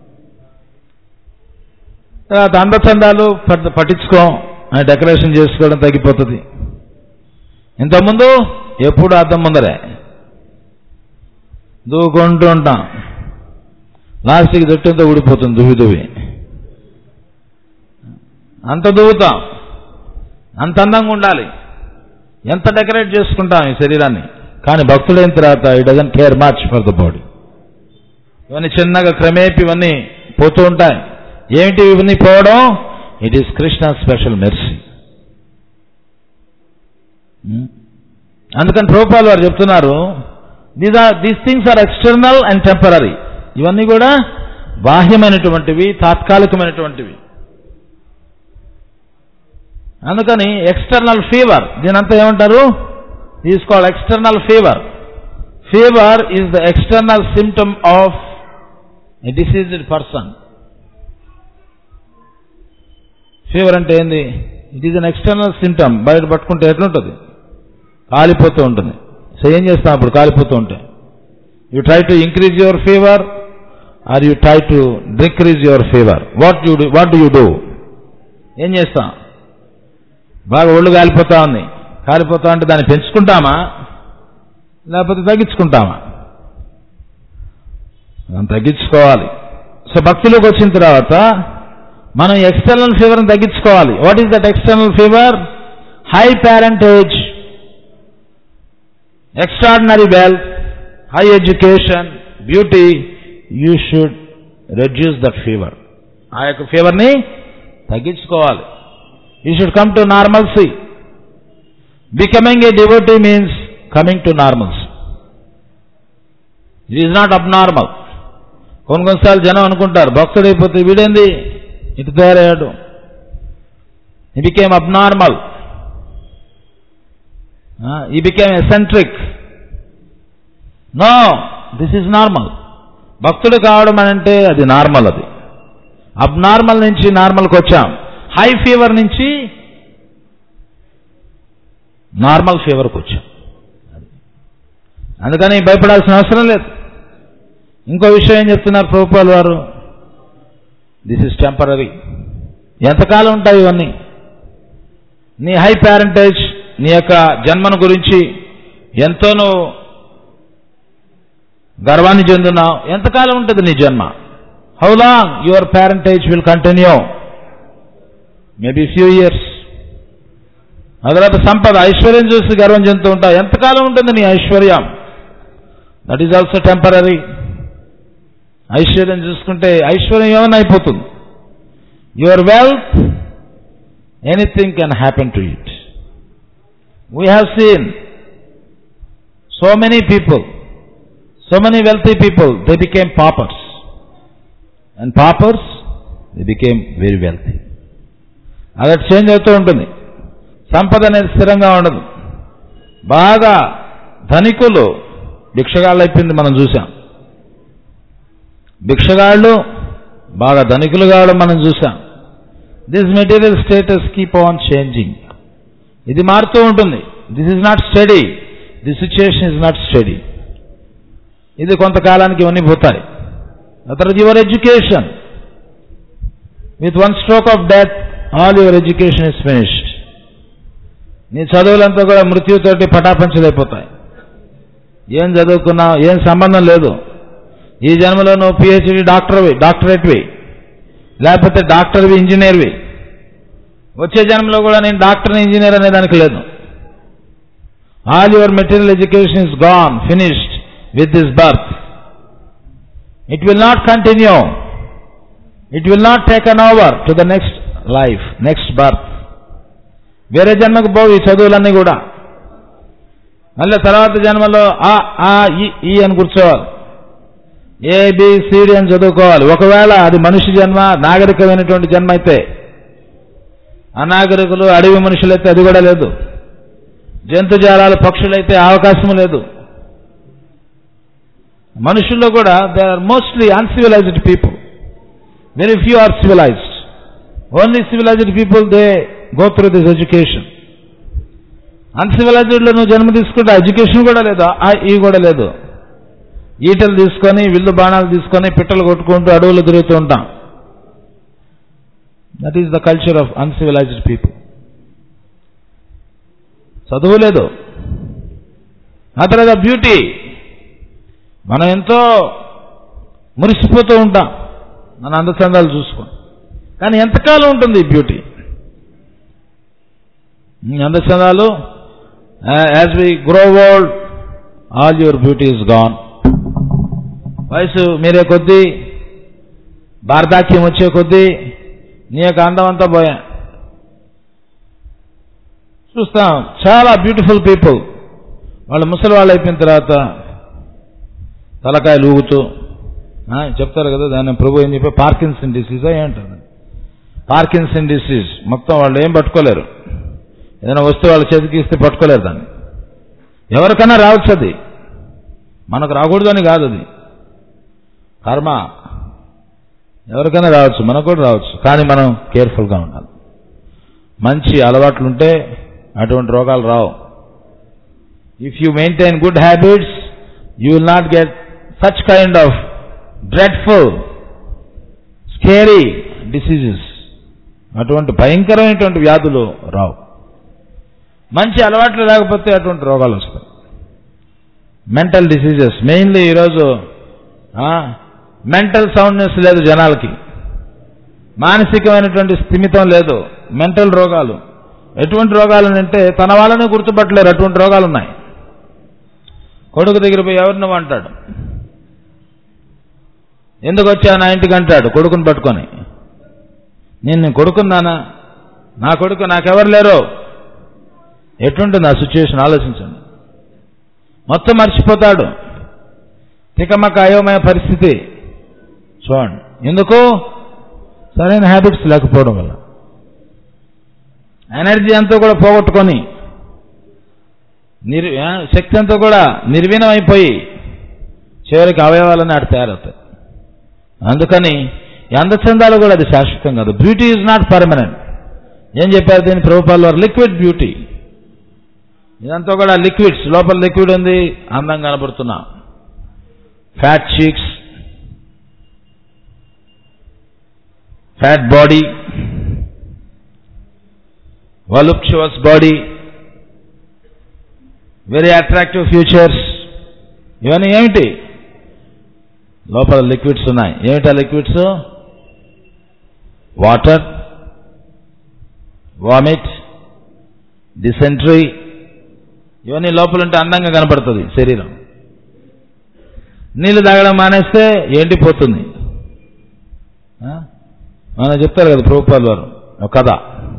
A: తర్వాత అందచందాలు పట్టించుకోం, డెకరేషన్ చేసుకోవడం తగ్గిపోతుంది. ఇంతకుముందు ఎప్పుడు అద్దం ముందరే దూకుంటూ ఉంటాం, లాస్ట్కి జుట్టంతా ఊడిపోతుంది దువ్వి దువ్వి. అంత దువ్వుతాం, అంత అందంగా ఉండాలి, ఎంత డెకరేట్ చేసుకుంటాం ఈ శరీరాన్ని. కానీ భక్తులైన తర్వాత he doesn't care much for the body. ఇవన్నీ చిన్నగా క్రమేపీ ఇవన్నీ పోతూ ఉంటాయి. ఏమిటి ఇవన్నీ పోవడం? It is Krishna special mercy. అందుకని ప్రభుపాల్ వారు చెప్తున్నారు, these are these things are external and temporary. ఇవన్నీ కూడా బాహ్యమైనటువంటివి, తాత్కాలికమైనటువంటివి. అందుకని ఎక్స్టర్నల్ ఫీవర్, దీనంతా ఏమంటారు? Is called external fever. Fever is the external symptom of a diseased person. Fever అంటే ఏంది? It is an external symptom. బయట పట్టుకుంటే ఎట్లుంటుంది? కాలిపోతూ ఉంటుంది. సో ఏం చేస్తాం అప్పుడు కాలిపోతూ ఉంటే? You try to increase your fever or you try to decrease your fever. What you do what do you do? ఏం చేస్తాం? బాగా ఒళ్ళు కాలిపోతా ఉంది. కాలిపోతా అంటే దాన్ని పెంచుకుంటామా లేకపోతే తగ్గించుకుంటామా? మనం తగ్గించుకోవాలి. సో భక్తిలోకి వచ్చిన తర్వాత మనం ఎక్స్టర్నల్ ఫీవర్ని తగ్గించుకోవాలి. What is that external fever? High parentage, extraordinary wealth, high education, beauty. You should reduce that fever. ఆ యొక్క ఫీవర్ని తగ్గించుకోవాలి. You should come to normalcy. Becoming a devotee means coming to normalcy. It is not abnormal. కొన్ని కొన్నిసార్లు జనం అనుకుంటారు భక్తుడైపోతే వీడేంది ఇటు తయారయ్యాడు, he became abnormal, uh, he became eccentric. No, this is normal. భక్తుడు కావడం అంటే అది నార్మల్. అది అబ్నార్మల్ నుంచి నార్మల్కి వచ్చాం. హై ఫీవర్ నుంచి నార్మల్ ఫీవర్కి వచ్చాం. అందుకని భయపడాల్సిన అవసరం లేదు. ఇంకో విషయం ఏం చెప్తున్నారు ప్రభుపాల్ వారు? This is temporary. ఎంతకాలం ఉంటాయి ఇవన్నీ? నీ హై ప్యారెంటేజ్, నీ యొక్క జన్మను గురించి ఎంతో నువ్వు గర్వాన్ని చెందున్నావు. ఎంతకాలం ఉంటుంది నీ జన్మ? How long your parentage will continue? Maybe few years. ఆ తర్వాత సంపద, ఐశ్వర్యం చూసి గర్వం చెందుతూ ఉంటావు. ఎంతకాలం ఉంటుంది నీ ఐశ్వర్యం? That is also temporary. ఐశ్వర్యం చూసుకుంటే ఐశ్వర్యం ఏమైనా అయిపోతుంది. Your wealth, anything can happen to it. We have seen so many people, so many wealthy people, they became paupers, and paupers they became very wealthy. అలా చేంజ్ అవుతూ ఉంటుంది. సంపద అనేది స్థిరంగా ఉండదు. బాగా ధనికులు భిక్షగాళ్ళు అయిపోయింది మనం చూసాం. భిక్షగాళ్ళు బాగా ధనికులు కావడం మనం చూసాం. This material status keep on changing. ఇది మారుతూ ఉంటుంది. This is not steady. The situation is not steady. ఇది కొంతకాలానికి ఇవన్నీ పోతాయి. ఆ తర్వాత your education, with one stroke of death all your education is finished. నీ చదువులంతా కూడా మృత్యుతోటి పటాపంచలైపోతాయి. ఏం చదువుకున్నావు, ఏం సంబంధం లేదు. ఈ జన్మలో నువ్వు పిహెచ్డి డాక్టర్వి, డాక్టరేట్వి, లేకపోతే డాక్టర్వి, ఇంజనీర్వి. వచ్చే జన్మలో కూడా నేను డాక్టర్, ఇంజనీర్ అనే దానికి లేదు. All your material education is gone, finished with this birth. It will not continue. It will not taken over to the next life, next birth. వేరే జన్మకు పోవు ఈ చదువులన్నీ కూడా. మళ్ళీ తర్వాత జన్మలో ఆ ఆ ఈ అని కూర్చోవాలి. ఏబిసిడి అని చదువుకోవాలి. ఒకవేళ అది మనిషి జన్మ, నాగరికమైనటువంటి జన్మ అయితే. అనాగరికులు, అడవి మనుషులైతే అది కూడా లేదు. జంతుజాలాలు, పక్షులైతే అవకాశం లేదు. మనుషుల్లో కూడా they are mostly uncivilised people. Very few are civilised. Only civilised people they go through this education. అన్సివిలైజ్డ్లో నువ్వు జన్మ తీసుకుంటే ఎడ్యుకేషన్ కూడా లేదు, ఈ కూడా లేదు. ఈటలు తీసుకొని, విల్లు బాణాలు తీసుకొని పిట్టలు కొట్టుకుంటూ అడవులు తిరుగుతూ ఉంటాం. That is the culture of uncivilised people. చదువు లేదు. ఆ తర్వాత బ్యూటీ, మనం ఎంతో మురిసిపోతూ ఉంటాం మన అందచందాలు చూసుకొని. కానీ ఎంతకాలం ఉంటుంది ఈ బ్యూటీ? అందచందాలు, as we grow old all your beauty is gone. వయసు మీరే కొద్దీ, వార్ధాక్యం వచ్చే కొద్దీ నీ యొక్క అందం అంతా పోయా. చూస్తాం చాలా బ్యూటిఫుల్ పీపుల్, వాళ్ళు ముసలి వాళ్ళు అయిపోయిన తర్వాత తలకాయలు ఊగుతూ చెప్తారు కదా, దాన్ని ప్రభు ఏం చెప్పి పార్కిన్సన్ డిసీజ్ ఏంటారు. పార్కిన్సన్ డిసీజ్ మొత్తం వాళ్ళు ఏం పట్టుకోలేరు. ఏదైనా వస్తువు వాళ్ళ చేతికి ఇస్తే పట్టుకోలేరు దాన్ని. ఎవరికైనా రావచ్చు, అది మనకు రాకూడదని కాదు, అది కర్మ. ఎవరికైనా రావచ్చు, మనకు కూడా రావచ్చు. కానీ మనం కేర్ఫుల్గా ఉండాలి. మంచి అలవాట్లుంటే అటువంటి రోగాలు రావు. If you maintain good habits you will not get such kind of dreadful, scary diseases. అటువంటి భయంకరమైనటువంటి వ్యాధులు రావు. మంచి అలవాట్లు లేకపోతే అటువంటి రోగాలు వస్తాయి. మెంటల్ డిసీజెస్ మెయిన్లీ ఈరోజు మెంటల్ సౌండ్నెస్ లేదు జనాలకి, మానసికమైనటువంటి స్థిమితం లేదు, మెంటల్ రోగాలు. ఎటువంటి రోగాలు అంటే తన వాళ్ళని గుర్తుపట్టలేరు, అటువంటి రోగాలు ఉన్నాయి. కొడుకు దగ్గర పోయి ఎవరిని అంటాడు, ఎందుకు వచ్చా నా ఇంటికి అంటాడు కొడుకుని పట్టుకొని. నేను కొడుకున్నానా, నా కొడుకు నాకెవరు లేరు. ఎటుంటుంది ఆ సిచ్యువేషన్ ఆలోచించండి. మొత్తం మర్చిపోతాడు, తికమక అయోమయ పరిస్థితి. చూడండి, ఎందుకు? సరైన హ్యాబిట్స్ లేకపోవడం వల్ల. ఎనర్జీ అంతా కూడా పోగొట్టుకొని నిర్ శక్తి అంతా కూడా నిర్వీణం అయిపోయి చివరికి అవయవాలన్నీ ఆడ తయారవుతాయి. అందుకని అందచందాలు కూడా అది శాశ్వతం కాదు. Beauty is not permanent. ఏం చెప్పారు దీన్ని ప్రభుపాల్ వారు? Liquid beauty. ఇదంతా కూడా లిక్విడ్స్, లోపల లిక్విడ్ ఉంది, అందంగా కనబడుతున్నా. Fat cheeks, fat body, voluptuous body, very attractive features. ఇవన్నీ ఏమిటి? లోపల లిక్విడ్స్ ఉన్నాయి. ఏమిటా లిక్విడ్స్? Water, vomit, dysentery. ఇవన్నీ లోపల ఉంటే అందంగా కనపడుతుంది శరీరం. నీళ్లు తాగడం మానేస్తే ఎండిపోతుంది. మనం చెప్తారు కదా ప్రభుపాల్ వారు ఒక కథ,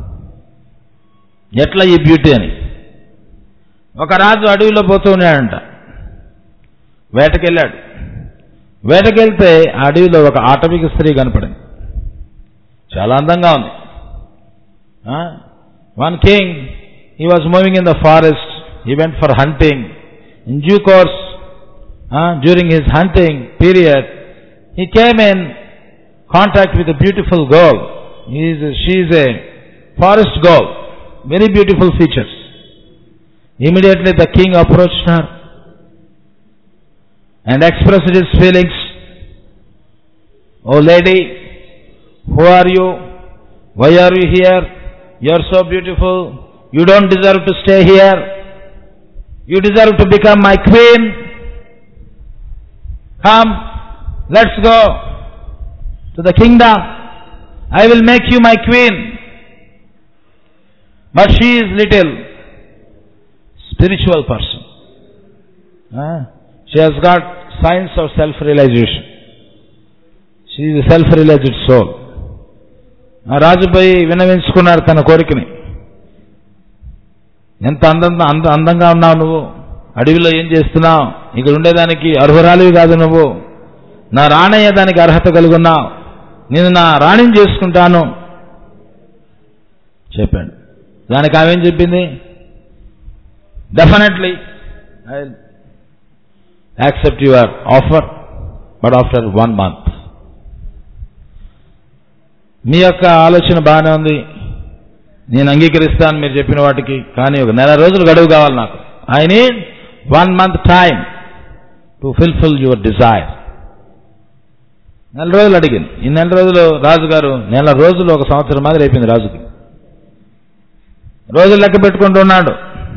A: ఎట్లా ఈ బ్యూటీ అని. ఒక రాజు అడవిలో పోతూ ఉన్నాడంట, వేటకెళ్ళాడు. వేటకెళ్తే ఆ అడవిలో ఒక ఆటవిక స్త్రీ కనపడింది, చాలా అందంగా ఉంది. One king, he was moving in the forest, he went for hunting. In due course, uh, during his hunting period, he came in contact with a beautiful girl. He is a, she is a forest girl, very beautiful features. Immediately the king approached her and expressed his feelings. Oh lady, who are you? Why are you here? You are so beautiful. You don't deserve to stay here. You deserve to become my queen. Come, let's go to the kingdom. I will make you my queen. But she is little spiritual person. Uh, she has got signs of self-realization. She is a self-realized soul. ఆ రాజుపై వినవించుకున్నారు తన కోరికని. ఎంత అందంగా అంద అందంగా ఉన్నావు నువ్వు, అడవిలో ఏం చేస్తున్నావు, ఇక్కడ ఉండేదానికి అర్హురాలివి కాదు నువ్వు, నా రాణయ్యేదానికి అర్హత కలిగి ఉన్నావు, నేను నా రాణిని చేసుకుంటాను చెప్పాడు. దానికి ఆమె ఏం చెప్పింది? Definitely I will accept your offer, but after one month. మీ యొక్క ఆలోచన బాగానే ఉంది, నేను అంగీకరిస్తాను మీరు చెప్పిన వాటికి, కానీ ఒక నెల రోజులు గడువు కావాలి నాకు. I need one month time to fulfil your desire. నెల రోజులు అడిగింది. ఈ నెల రోజులు రాజుగారు, నెల రోజులు ఒక సంవత్సరం మాదిరి అయిపోయింది రాజుకి. రోజులు లెక్క పెట్టుకుంటున్నాడు.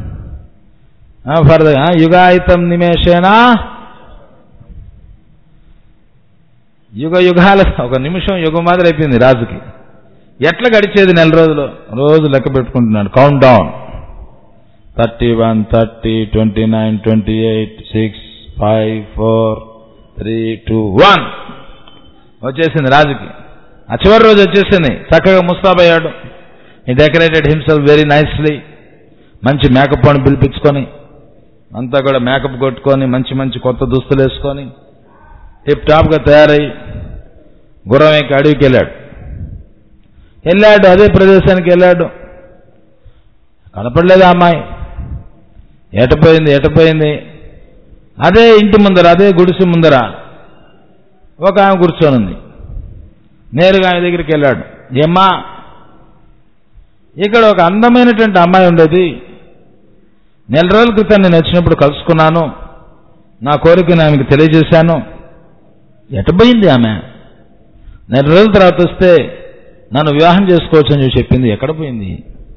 A: ఫర్ యుగాయితం నిమేషేనా, యుగ యుగాల ఒక నిమిషం యుగం మాదిరి అయిపోయింది రాజుకి. ఎట్లా గడిచేది నెల రోజులు? రోజు లెక్క పెట్టుకుంటున్నాడు. Count down, thirty one thirty twenty nine twenty eight six five four three two one వచ్చేసింది రాజుకి. ఆ చివరి రోజు వచ్చేసింది. చక్కగా ముస్తాబయ్యాడు. He decorated himself very nicely. మంచి మేకప్ అని పిలిపించుకొని, అంతా కూడా మేకప్ కొట్టుకొని, మంచి మంచి కొత్త దుస్తులు వేసుకొని, టిప్ టాప్గా తయారై గుర్రం ఎక్కి అడవికి వెళ్ళాడు. వెళ్ళాడు అదే ప్రదేశానికి వెళ్ళాడు. కనపడలేదు ఆ అమ్మాయి. ఎటపోయింది ఎటపోయింది అదే ఇంటి ముందర, అదే గుడిసె ముందర ఒక ఆమె కూర్చొని ఉంది. నేరుగా ఆమె దగ్గరికి వెళ్ళాడు. ఏమ్మా, ఇక్కడ ఒక అందమైనటువంటి అమ్మాయి ఉండేది, నెల రోజుల క్రితం నేను వచ్చినప్పుడు కలుసుకున్నాను, నా కోరికను ఆమెకు తెలియజేశాను. ఎటపోయింది ఆమె? నెల రోజుల తర్వాత వస్తే నన్ను వివాహం చేసుకోవచ్చు అని నువ్వు చెప్పింది ఎక్కడ పోయింది?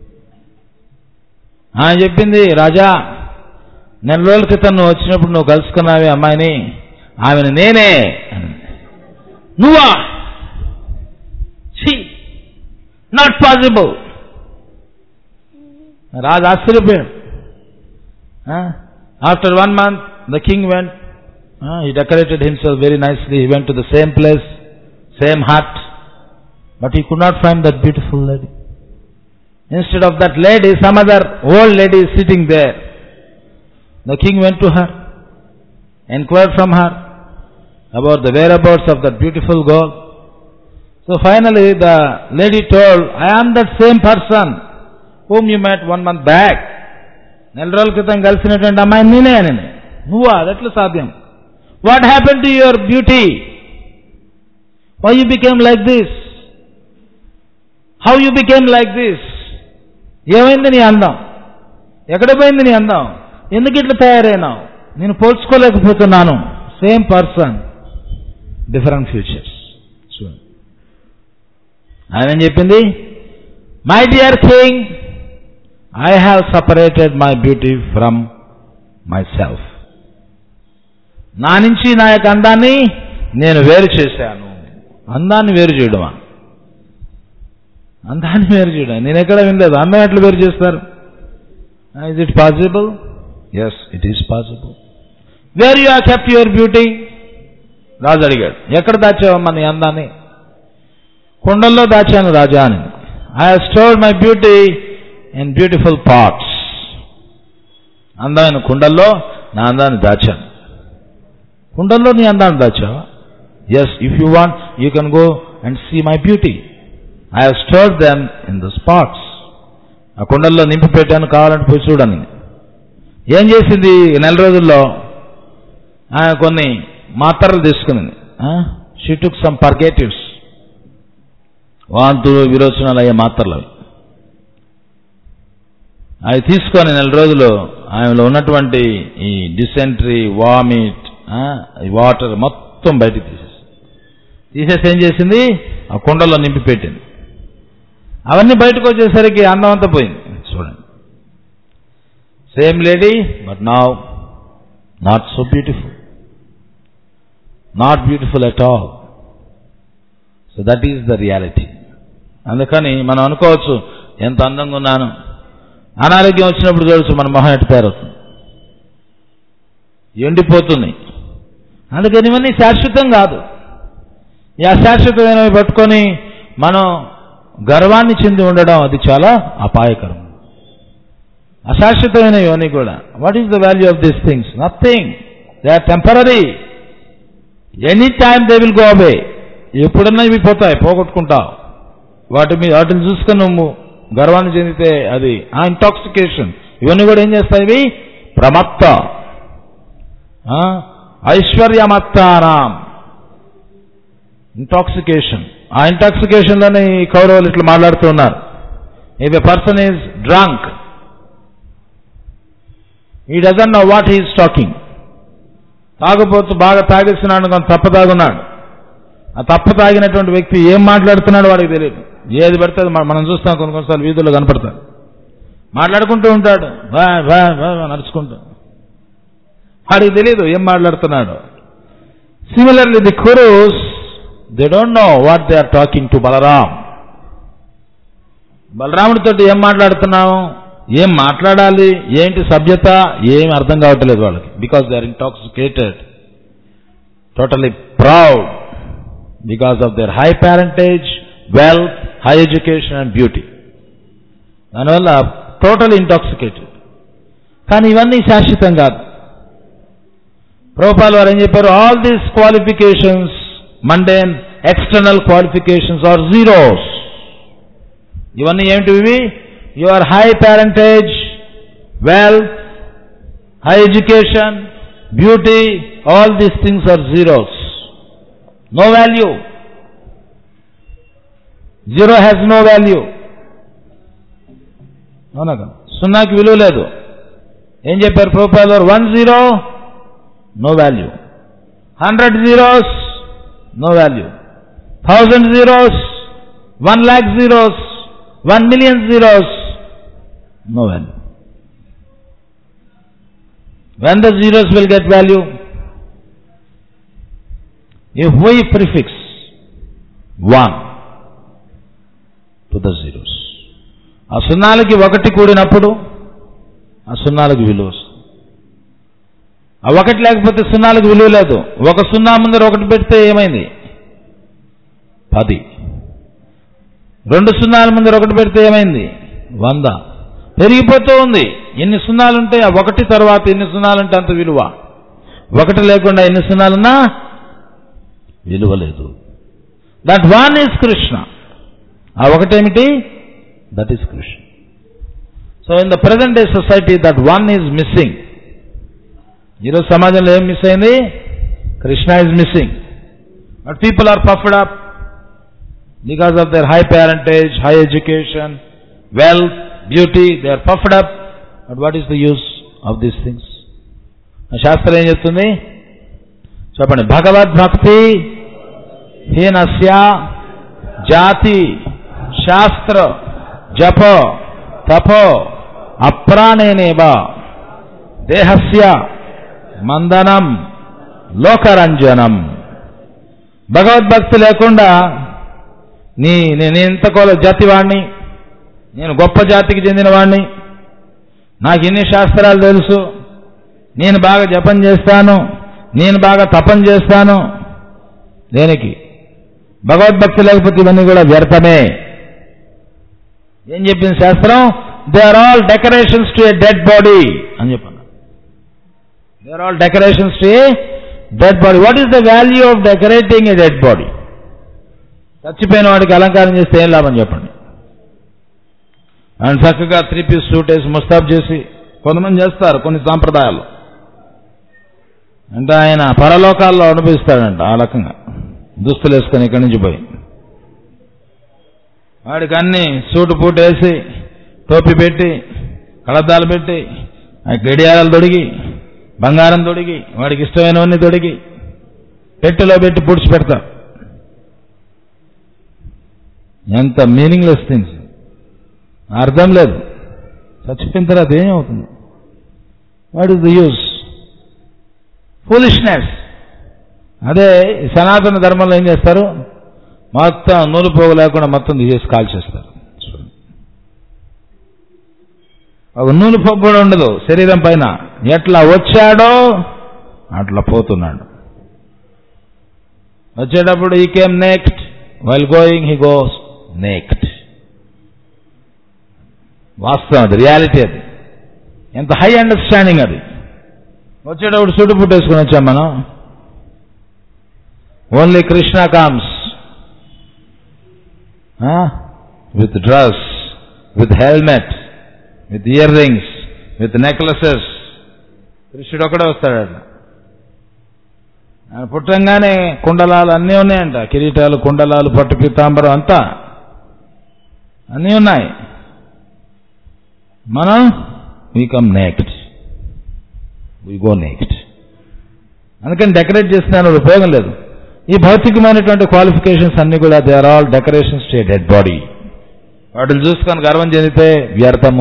A: ఆయన చెప్పింది, రాజా నెల రోజుల క్రితం నువ్వు వచ్చినప్పుడు నువ్వు కలుసుకున్నావే అమ్మాయిని, ఆమెను నేనే. నువ్వా? Not possible. రాజు ఆశ్చర్యపోయాడు. After one month the king went. He decorated himself very nicely. He went to the same place, same hut, but he could not find that beautiful lady. Instead of that lady, some other old lady is sitting there. The king went to her, inquired from her about the whereabouts of that beautiful girl. So finally the lady told, I am that same person whom you met one month back. నెల రోజుల క్రితం కలిసినటువంటి అమ్మాయి నేనే అని. నువ్వా? అదెట్లా సాధ్యం? What happened to your beauty? Why you became like this? How you became like this? ఏమైంది నీ అందం? ఎక్కడ పోయింది నీ అందం? ఎందుకు ఇట్లా తయారైనావు? నేను పోల్చుకోలేకపోతున్నాను. Same person, different futures. చూడండి ఆయన ఏం చెప్పింది, my dear king, I have separated my beauty from my self. నా నుంచి నా యొక్క అందాన్ని నేను వేరు చేశాను. అందాన్ని వేరు చేయడమా? అందాన్ని వేరు చేయడం నేను ఎక్కడ వినలేదు. అందం ఎట్లా వేరు చేస్తారు? Is it possible? Yes, it is possible. Where you have kept your beauty? రాజు అడిగాడు, ఎక్కడ దాచావమ్మా నీ అందాన్ని? కుండల్లో దాచాను రాజా అని. I have stored my beauty in beautiful pots. అందమైన కుండల్లో నా అందాన్ని దాచాను. కుండల్లో నీ అందాన్ని దాచావా? Yes, if you want you can go and see my beauty. I have stored them in the spots. ఆ కుండల్లో నింపి పెట్టాను, కావాలంటే పోయి చూడని. ఏం చేసింది? నెల రోజుల్లో కొన్ని మాత్రలు తీసుకునింది. షీ టుక్ సమ్ పర్గేటివ్స్, వాంతులు విరోచనాలు అయ్యే మాత్రలు అవి. అవి తీసుకొని నెల రోజులు ఆమెలో ఉన్నటువంటి ఈ డిసెంట్రీ, వామిట్, వాటర్ మొత్తం బయటికి తీసేసి తీసేసి ఏం చేసింది? ఆ కుండలో నింపి పెట్టింది. అవన్నీ బయటకు వచ్చేసరికి అందం అంతా పోయింది. చూడండి, same lady but now not so beautiful, not beautiful at all. So that is the reality. అందుకని మనం అనుకోవచ్చు, ఎంత అందంగా ఉన్నాను. అనారోగ్యం వచ్చినప్పుడు చూడవచ్చు మన మొహం ఎట్టు తయారవుతుంది, ఎండిపోతుంది. అందుకని ఇవన్నీ శాశ్వతం కాదు. ఈ అశాశ్వతమైనవి పట్టుకొని మనం గర్వాన్ని చెంది ఉండడం అది చాలా అపాయకరం. అశాశ్వతమైనవి ఇవన్నీ కూడా. What is the value of these things? Nothing. They are temporary. Any time they will go away. ఎప్పుడన్నా ఇవి పోతాయి, పోగొట్టుకుంటావు. వాటి మీద వాటిని చూసుకొని నువ్వు గర్వాన్ని చెందితే అది ఆ ఇంటాక్సికేషన్. ఇవన్నీ కూడా ఏం చేస్తాయి? ఇవి ప్రమత్త, ఐశ్వర్యమత్తానాం, ఇంటాక్సికేషన్. ఆ ఇంటాక్సికేషన్లోనే ఈ కౌరవులు ఇట్లా మాట్లాడుతున్నారు. If a person is drunk, he doesn't know what he is talking. తాగుపోతూ బాగా తాగేస్తున్నాడు, కొంత తప్ప తాగున్నాడు. ఆ తప్ప తాగినటువంటి వ్యక్తి ఏం మాట్లాడుతున్నాడు వాడికి తెలియదు. ఏది పడుతుంది మనం చూస్తాం, కొన్ని కొన్నిసార్లు వీధుల్లో కనపడతాడు, మాట్లాడుకుంటూ ఉంటాడు, బా బా బా నడుచుకుంటూ. వాడికి తెలియదు ఏం మాట్లాడుతున్నాడు. Similarly the Kurus, they don't know what they are talking to Balram. బలరాముడితో ఏం మాట్లాడుతున్నాము, ఏం మాట్లాడాలి, ఏంటి సభ్యత, ఏం అర్థం కావట్లేదు వాళ్ళకి. Because they are intoxicated, totally proud, because of their high parentage, wealth, high education and beauty. దానివల్ల టోటల్ ఇంటాక్సికేటెడ్. కానీ ఇవన్నీ శాశ్వతం కాదు. ప్రభుపాల్ వారు ఏం చెప్పారు? All these qualifications, mundane external qualifications are zeros. ఇవన్నీ ఏమిటివి? Your high parentage, wealth, high education, beauty, all these things are zeros. No value. Zero has no value. అవునా కదా? సున్నాకి విలువ లేదు. ఏం చెప్పారు ప్రభుపాల్ వారు? One zero no value, hundred zeros no value, thousand zeros One lakh zeros, one million zeros, no value. When the zeros will get value? If we prefix one to the zeros, ఆ సున్నాలకి ఒకటి కూడినప్పుడు ఆ సున్నాలకు విలువ వస్తుంది. ఆ ఒకటి లేకపోతే సున్నాలకు విలువ లేదు. ఒక సున్నా ముందర ఒకటి పెడితే ఏమైంది? పది. రెండు సున్నాల ముందర ఒకటి పెడితే ఏమైంది? వంద. పెరిగిపోతూ ఉంది. ఎన్ని సున్నాలుంటే ఆ ఒకటి తర్వాత ఎన్ని సున్నాలుంటే అంత విలువ. ఒకటి లేకుండా ఎన్ని సున్నాలున్నా విలువ లేదు. That one is Krishna. ఆ ఒకటేమిటి? That is Krishna. So in the present day society that one is missing. ఈరోజు సమాజంలో ఏం మిస్ అయింది? Krishna is missing. But people are puffed up because of their high parentage, high education, wealth, beauty. They are puffed up. But what is the use of these things? శాస్త్రం ఏం చెప్తుంది చెప్పండి. భగవద్భక్తి హీనస్య జాతి శాస్త్ర జప తపో అప్రాణేనేవ దేహస్య మందనం లోకరంజనం. భగవద్భక్తి లేకుండా నీ నేను ఇంత కోల జాతి వాడిని, నేను గొప్ప జాతికి చెందిన వాడిని, నాకు ఇన్ని శాస్త్రాలు తెలుసు, నేను బాగా జపం చేస్తాను, నేను బాగా తపం చేస్తాను. దేనికి? భగవద్భక్తి లేకపోతే ఇవన్నీ కూడా వ్యర్థమే. ఏం చెప్పింది శాస్త్రం? They are all decorations to a dead body అని చెప్పాను. They are all decorations to a dead body. What is the value of decorating a dead body? చచ్చిపోయిన వాడికి అలంకారం చేస్తే ఏం లాభం చెప్పండి? ఆయన చక్కగా త్రీ పీస్ సూట్ వేసి ముస్తాబ్ చేసి కొంతమంది చేస్తారు కొన్ని సాంప్రదాయాలు. అంటే ఆయన పరలోకాల్లో అనుభవిస్తాడంట ఆ రకంగా దుస్తులు వేసుకొని ఇక్కడి నుంచి పోయి. వాడికి అన్ని సూటు పూట వేసి టోపీ పెట్టి కళద్దాలు పెట్టి గడియారాలు తొడిగి బంగారం తొడిగి వాడికి ఇష్టమైనవన్నీ తొడిగి పెట్టెలో పెట్టి పూడ్చి పెడతారు. ఎంత మీనింగ్లెస్ థింగ్స్, అర్థం లేదు. చచ్చిపోయిన తర్వాత ఏమవుతుంది? What is the use? Foolishness. అదే సనాతన ధర్మంలో ఏం చేస్తారు? మొత్తం నూలు పోగు లేకుండా మొత్తం తీసేసి కాల్చేస్తారు. ఒక నూలు పోగు కూడా ఉండదు శరీరం పైన. ఎట్లా వచ్చాడో అట్లా పోతున్నాడు. వచ్చేటప్పుడు ఈ came naked, while going he goes naked. వాస్తవం అది, రియాలిటీ అది. ఎంత హై అండర్స్టాండింగ్ అది. వచ్చేటప్పుడు సుడు పుట్టేసుకుని వచ్చాం మనం. Only Krishna comes with dress, with helmet, with earrings, with necklaces. కృష్ణుడు ఒక్కడే వస్తాడు. ఆయన పుట్టంగానే కుండలాలు అన్నీ ఉన్నాయంట. కిరీటాలు, కుండలాలు, పట్టు పీతాంబరం అంతా అన్నీ ఉన్నాయి. మనం we come naked, we go naked. అందుకని డెకరేట్ చేసిన ఉపయోగం లేదు. ఈ భౌతికమైనటువంటి క్వాలిఫికేషన్స్ అన్ని కూడా they are all decorations to a dead body. వాటిని చూసుకొని గర్వం చెందితే వ్యర్థము.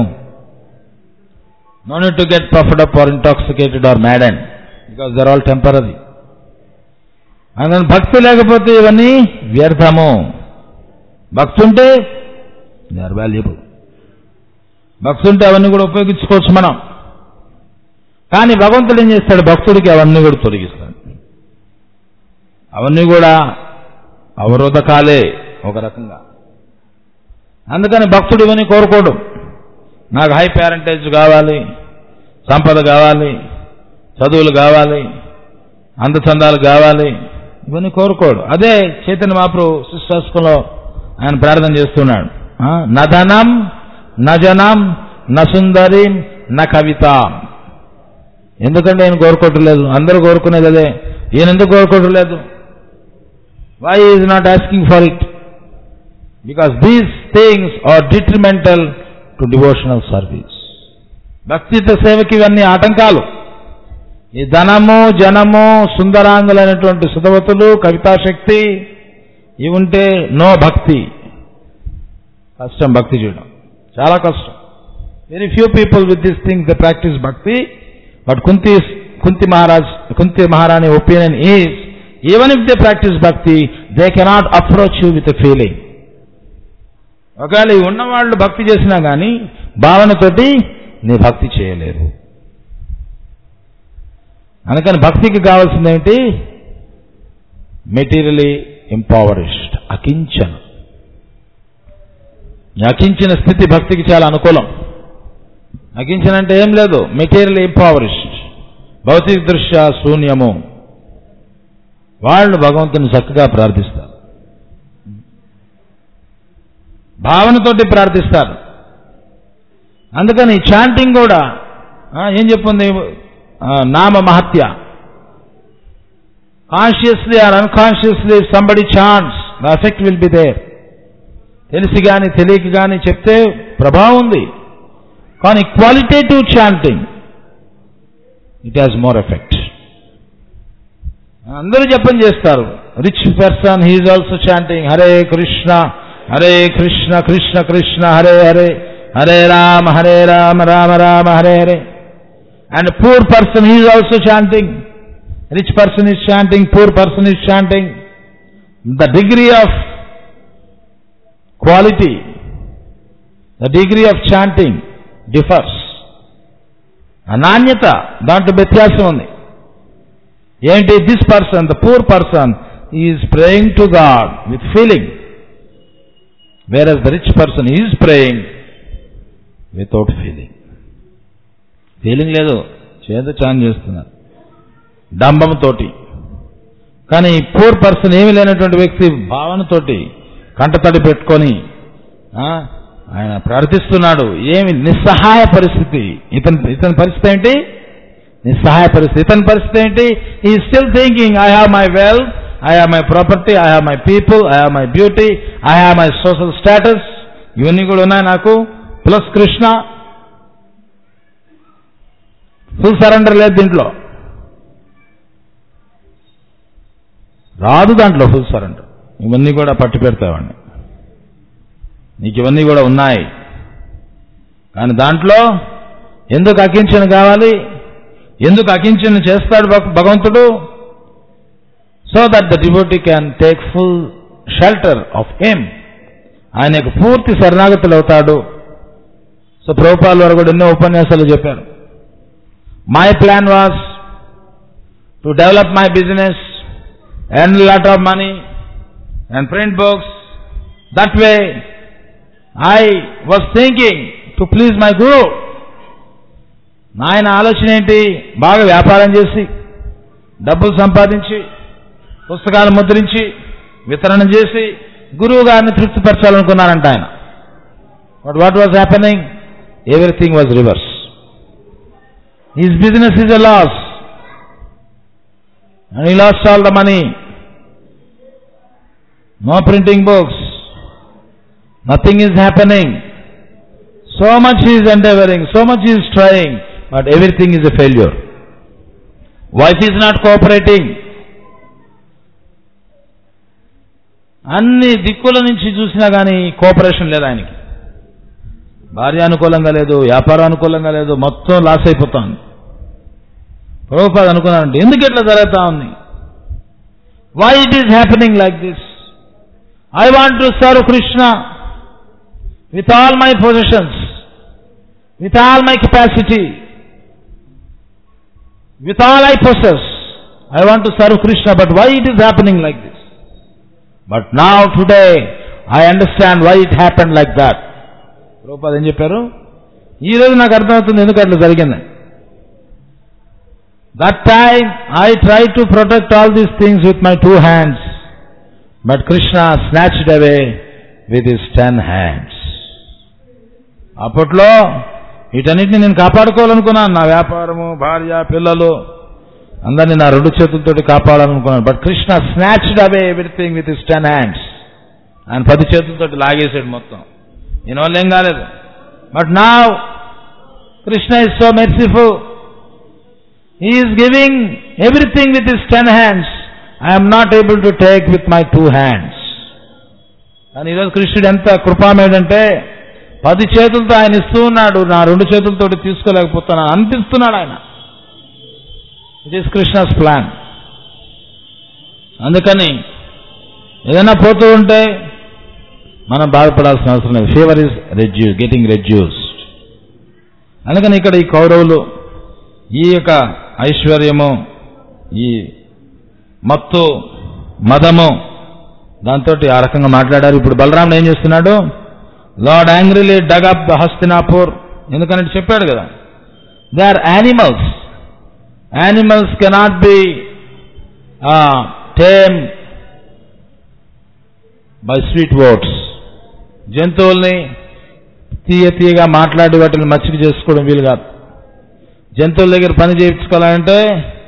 A: No need to get puffed up or intoxicated or madden because they are all temporary. అందుకని భక్తి లేకపోతే ఇవన్నీ వ్యర్థము. భక్తి ఉంటే దే ఆర్ వాల్యుబుల్. భక్తి ఉంటే అవన్నీ కూడా ఉపయోగించుకోవచ్చు మనం. కానీ భగవంతుడు ఏం చేస్తాడు? భక్తుడికి అవన్నీ కూడా తొలగిస్తాడు. అవన్నీ కూడా అవరోధకాలే ఒక రకంగా. అందుకని భక్తుడు ఇవన్నీ కోరుకోడు. నాకు హై పేరెంటేజ్ కావాలి, సంపద కావాలి, చదువులు కావాలి, అందచందాలు కావాలి, ఇవన్నీ కోరుకోడు. అదే చైతన్య మహాప్రభు శిష్టాశ్రమంలో ఆయన ప్రార్థన చేస్తున్నాడు. నధనం నజనం నసుందరీం న కవిత. ఎందుకంటే ఆయన కోరుకోవట్లేదు? అందరూ కోరుకునేది అదే. ఈయన ఎందుకు కోరుకోవట్లేదు? Why is not asking for it? Because these things are detrimental to devotional service. భక్తిత సేవకి ఇవన్నీ ఆటంకాలు. ఈ ధనము, జనము, సుందరాంగులైనటువంటి సుధవతులు, కవితాశక్తి ఇవి ఉంటే నో భక్తి. కష్టం భక్తి చేయడం, చాలా కష్టం. Very few people with this thing they practise bhakti. But Kunti Kunti Maharaj Kunti Maharani opinion is, even if they practise bhakti, they cannot approach you with a feeling. ఒకవేళ ఉన్నవాళ్ళు భక్తి చేసినా కానీ భావనతోటి నీ భక్తి చేయలేరు. అందుకని భక్తికి కావాల్సింది ఏంటి? మెటీరియలీ ఎంపవర్డ్, అకించన. అకించిన స్థితి భక్తికి చాలా అనుకూలం. అకించన అంటే ఏం లేదు, మెటీరియల్ ఎంపవర్డ్, భౌతిక దృష్ట్యా శూన్యము. వాళ్ళు భగవంతుని చక్కగా ప్రార్థిస్తారు, భావనతోటి ప్రార్థిస్తారు. అందుకని చాంటింగ్ కూడా ఏం చెప్పింది? నామ మహత్య. Consciously or unconsciously if somebody chants, the effect will be there. తెలిసి కానీ తెలియక కానీ చెప్తే ప్రభావం ఉంది. కానీ qualitative chanting, it has more effect. అందరూ జపం చేస్తారు. Rich person he is also chanting Hare Krishna Hare Krishna Krishna Krishna Hare Hare, Hare Rama Hare Rama Rama Rama Hare Hare. And a poor person, he is also chanting. Rich person is chanting, poor person is chanting. The degree of quality, the degree of chanting differs. Ananyata, దాంట్లో వ్యత్యాసం ఉంది. ఏంటి? This person, the poor person, he is praying to God with feeling, whereas the rich person is praying without feeling. Feeling లేదు, చేత చాన్ చేస్తున్నారు డంబంతోటి. కానీ పూర్ పర్సన్, ఏమి లేనటువంటి వ్యక్తి భావనతోటి కంటతడి పెట్టుకొని ఆయన ప్రార్థిస్తున్నాడు. ఏమి నిస్సహాయ పరిస్థితి. ఇతని ఇతని పరిస్థితి ఏంటి? నిస్సహాయ పరిస్థితి. ఇతని పరిస్థితి ఏంటి? ఈ still thinking, I have my wealth, I have my property, I have my people, I have my beauty, I have my social status, ఇవన్నీ కూడా ఉన్నాయి నాకు, ప్లస్ కృష్ణ. ఫుల్ సరెండర్ లేదు దీంట్లో, రాదు దాంట్లో ఫుల్ సరెండర్. ఇవన్నీ కూడా పట్టి పెడతావాడిని, నీకు ఇవన్నీ కూడా ఉన్నాయి. కానీ దాంట్లో ఎందుకు అకించన కావాలి? ఎందుకు అకించన చేస్తాడు భగవంతుడు? So that the devotee can take full shelter of him. ఆయనకు పూర్తి శరణాగతులు అవుతాడు. సో ప్రభుపాల్ వారు కూడా ఎన్నో ఉపన్యాసాలు చెప్పారు. My plan was to develop my business, earn a lot of money and print books. That way I was thinking to please my guru. నాయన ఆలోచన ఏంటి? బాగా వ్యాపారం చేసి డబ్బులు సంపాదించి పుస్తకాలు ముద్రించి వితరణ చేసి గురువు గారిని తృప్తిపరచాలనుకున్నారంట ఆయన. But what was happening? Everything was reverse. His business is a loss and he lost all the money. No printing books, nothing is happening. So much he is endeavoring, so much he is trying, but everything is a failure. Wife is not cooperating. అన్ని దిక్కుల నుంచి చూసినా కానీ కోఆపరేషన్ లేదు ఆయనకి. భార్య అనుకూలంగా లేదు, వ్యాపారం అనుకూలంగా లేదు, మొత్తం లాస్ అయిపోతాను. ప్రభుపాద అనుకున్నానంటే ఎందుకు ఎట్లా జరుగుతా ఉంది? Why it is happening like this? I want to serve Krishna with all my positions, with all my capacity, with all I possess. I want to serve Krishna, but why it is happening like this? But now today I understand why it happened like that. Prabhupada ఏం చెప్పారు? ఈ రోజు నాకు అర్థమవుతుంది ఎందుకు అట్లా జరిగింది. That time I tried to protect all these things with my two hands, but Krishna snatched away with his ten hands. అప్పట్లో వీటన్నిటిని నేను కాపాడుకోవాలనుకున్నాను, నా వ్యాపారము, భార్య, పిల్లలు అందరినీ నా రెండు చేతులతోటి కాపాడాలనుకున్నాను. But Krishna snatched away everything with his ten hands. ఆయన పది చేతులతోటి లాగేసాడు మొత్తం. దీని వల్ల ఏం కాలేదు. But now Krishna is so merciful. He is giving everything with his ten hands. I am not able to take with my two hands. కానీ ఈరోజు కృష్ణుడు ఎంత కృపామేడంటే పది చేతులతో ఆయన ఇస్తూ ఉన్నాడు, నా రెండు చేతులతో తీసుకోలేకపోతున్నా అనిపిస్తున్నాడు ఆయన. It is Krishna's plan. అందుకని ఏదైనా పోతూ ఉంటే మనం బాధపడాల్సిన అవసరం లేదు. Fever is reduce getting reduced. అందుకని ఇక్కడ ఈ కౌరవులు ఈ యొక్క ఐశ్వర్యము, ఈ మత్తు, మదము, దాంతో ఆ రకంగా మాట్లాడారు. ఇప్పుడు బలరాముడు ఏం చేస్తున్నాడు? Lord angrily dug up Hastinapur. ఎందుకని చెప్పాడు కదా, they are animals. Animals cannot be tame by sweet words. జంతువుల్ని తీయ తీయగా మాట్లాడి వాటిని మచ్చిక చేసుకోవడం వీలు కాదు. జంతువుల దగ్గర పని చేయించుకోవాలంటే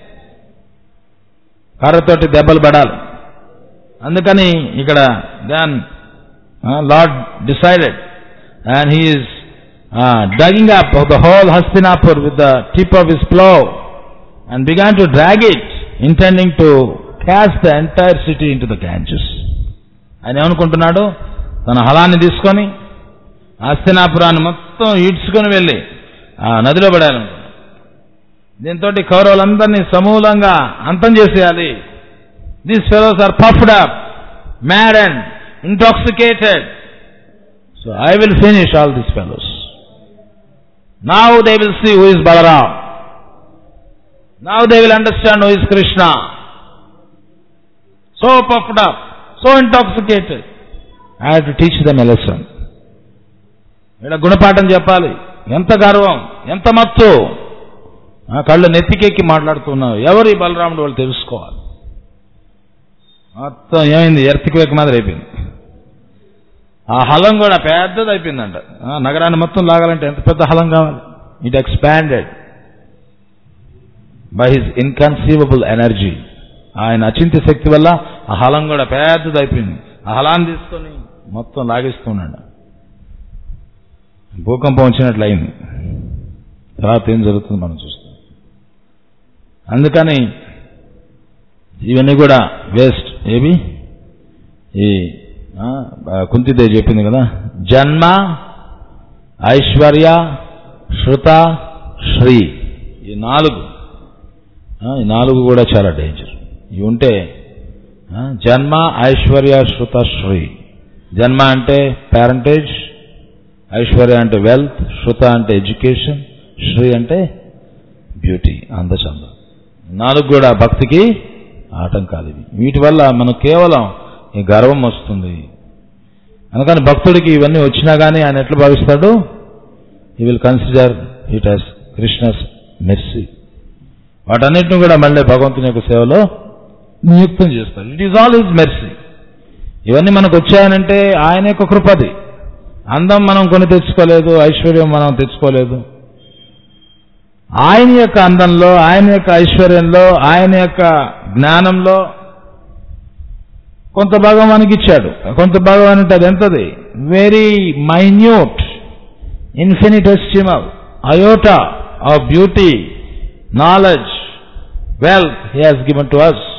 A: కర్రతోటి దెబ్బలు పడాలి. అందుకని ఇక్కడ then lord decided and he is dugging up the whole Hastinapur with the tip of his plough and began to drag it intending to catch the entire city into the Ganges. ఆయన ఏమనుకుంటున్నాడు? తన హలాన్ని తీసుకొని హస్తినాపురాన్ని మొత్తం ఈడ్చుకొని వెళ్ళి ఆ నదిలో పడాలనుకున్నాడు. దీంతో కౌరవులందరినీ సమూలంగా అంతం చేసేయాలి. These fellows are puffed up, mad and intoxicated. So I will finish all these fellows. Now they will see who is Balram. Now they will understand who is Krishna. So puffed up, so intoxicated. I have to teach them a lesson. ఇక్కడ గుణపాఠం చెప్పాలి. ఎంత గర్వం, ఎంత మత్తు, కళ్ళు నెత్తికెక్కి మాట్లాడుతున్నావు. ఎవరు ఈ బలరాముడు వాళ్ళు తెలుసుకోవాలి. మొత్తం ఏమైంది? ఎర్త్క్వేక్ మాదిరి అయిపోయింది. ఆ హలం కూడా పెద్దది అయిపోయిందంట. నగరాన్ని మొత్తం లాగాలంటే ఎంత పెద్ద హలం కావాలి? It expanded by his inconceivable energy. ఆయన అచింత్య శక్తి వల్ల ఆ హలం కూడా పెద్దది అయిపోయింది. ఆ హలాన్ని తీసుకొని మొత్తం లాగేస్తున్నాడు. భూకంపం వచ్చినట్లు అయింది. తర్వాత ఏం జరుగుతుంది మనం చూస్తాం. అందుకని ఇవన్నీ కూడా వేస్ట్. ఏవి? ఈ కుంతిదేవి చెప్పింది కదా, జన్మ, ఐశ్వర్య, శృత, శ్రీ, ఈ నాలుగు ఈ నాలుగు కూడా చాలా డేంజర్. ఇవి ఉంటే జన్మ, ఐశ్వర్య, శృత, శ్రీ. జన్మ అంటే పేరెంటేజ్, ఐశ్వర్య అంటే వెల్త్, శృత అంటే ఎడ్యుకేషన్, శ్రీ అంటే బ్యూటీ, అందచందం. నాలుగు కూడా భక్తికి ఆటంకాలు. ఇవి వీటి వల్ల మనకు కేవలం ఈ గర్వం వస్తుంది. అందుకని భక్తుడికి ఇవన్నీ వచ్చినా కానీ ఆయన ఎట్లా భావిస్తాడు? He will consider it as Krishna's mercy. వాటన్నిటిని కూడా మళ్ళీ భగవంతుని యొక్క సేవలో నియుక్తం చేస్తాడు. It is all his mercy. ఇవన్నీ మనకు వచ్చాయనంటే ఆయన యొక్క కృపది. అందం మనం కొని తెచ్చుకోలేదు, ఐశ్వర్యం మనం తెచ్చుకోలేదు. ఆయన యొక్క అందంలో, ఆయన యొక్క ఐశ్వర్యంలో, ఆయన యొక్క జ్ఞానంలో కొంత భాగం మనకి ఇచ్చాడు. కొంత భాగం అంటే అది ఎంతది? Very minute, infinitesimal iota of beauty, knowledge, wealth he has given to us.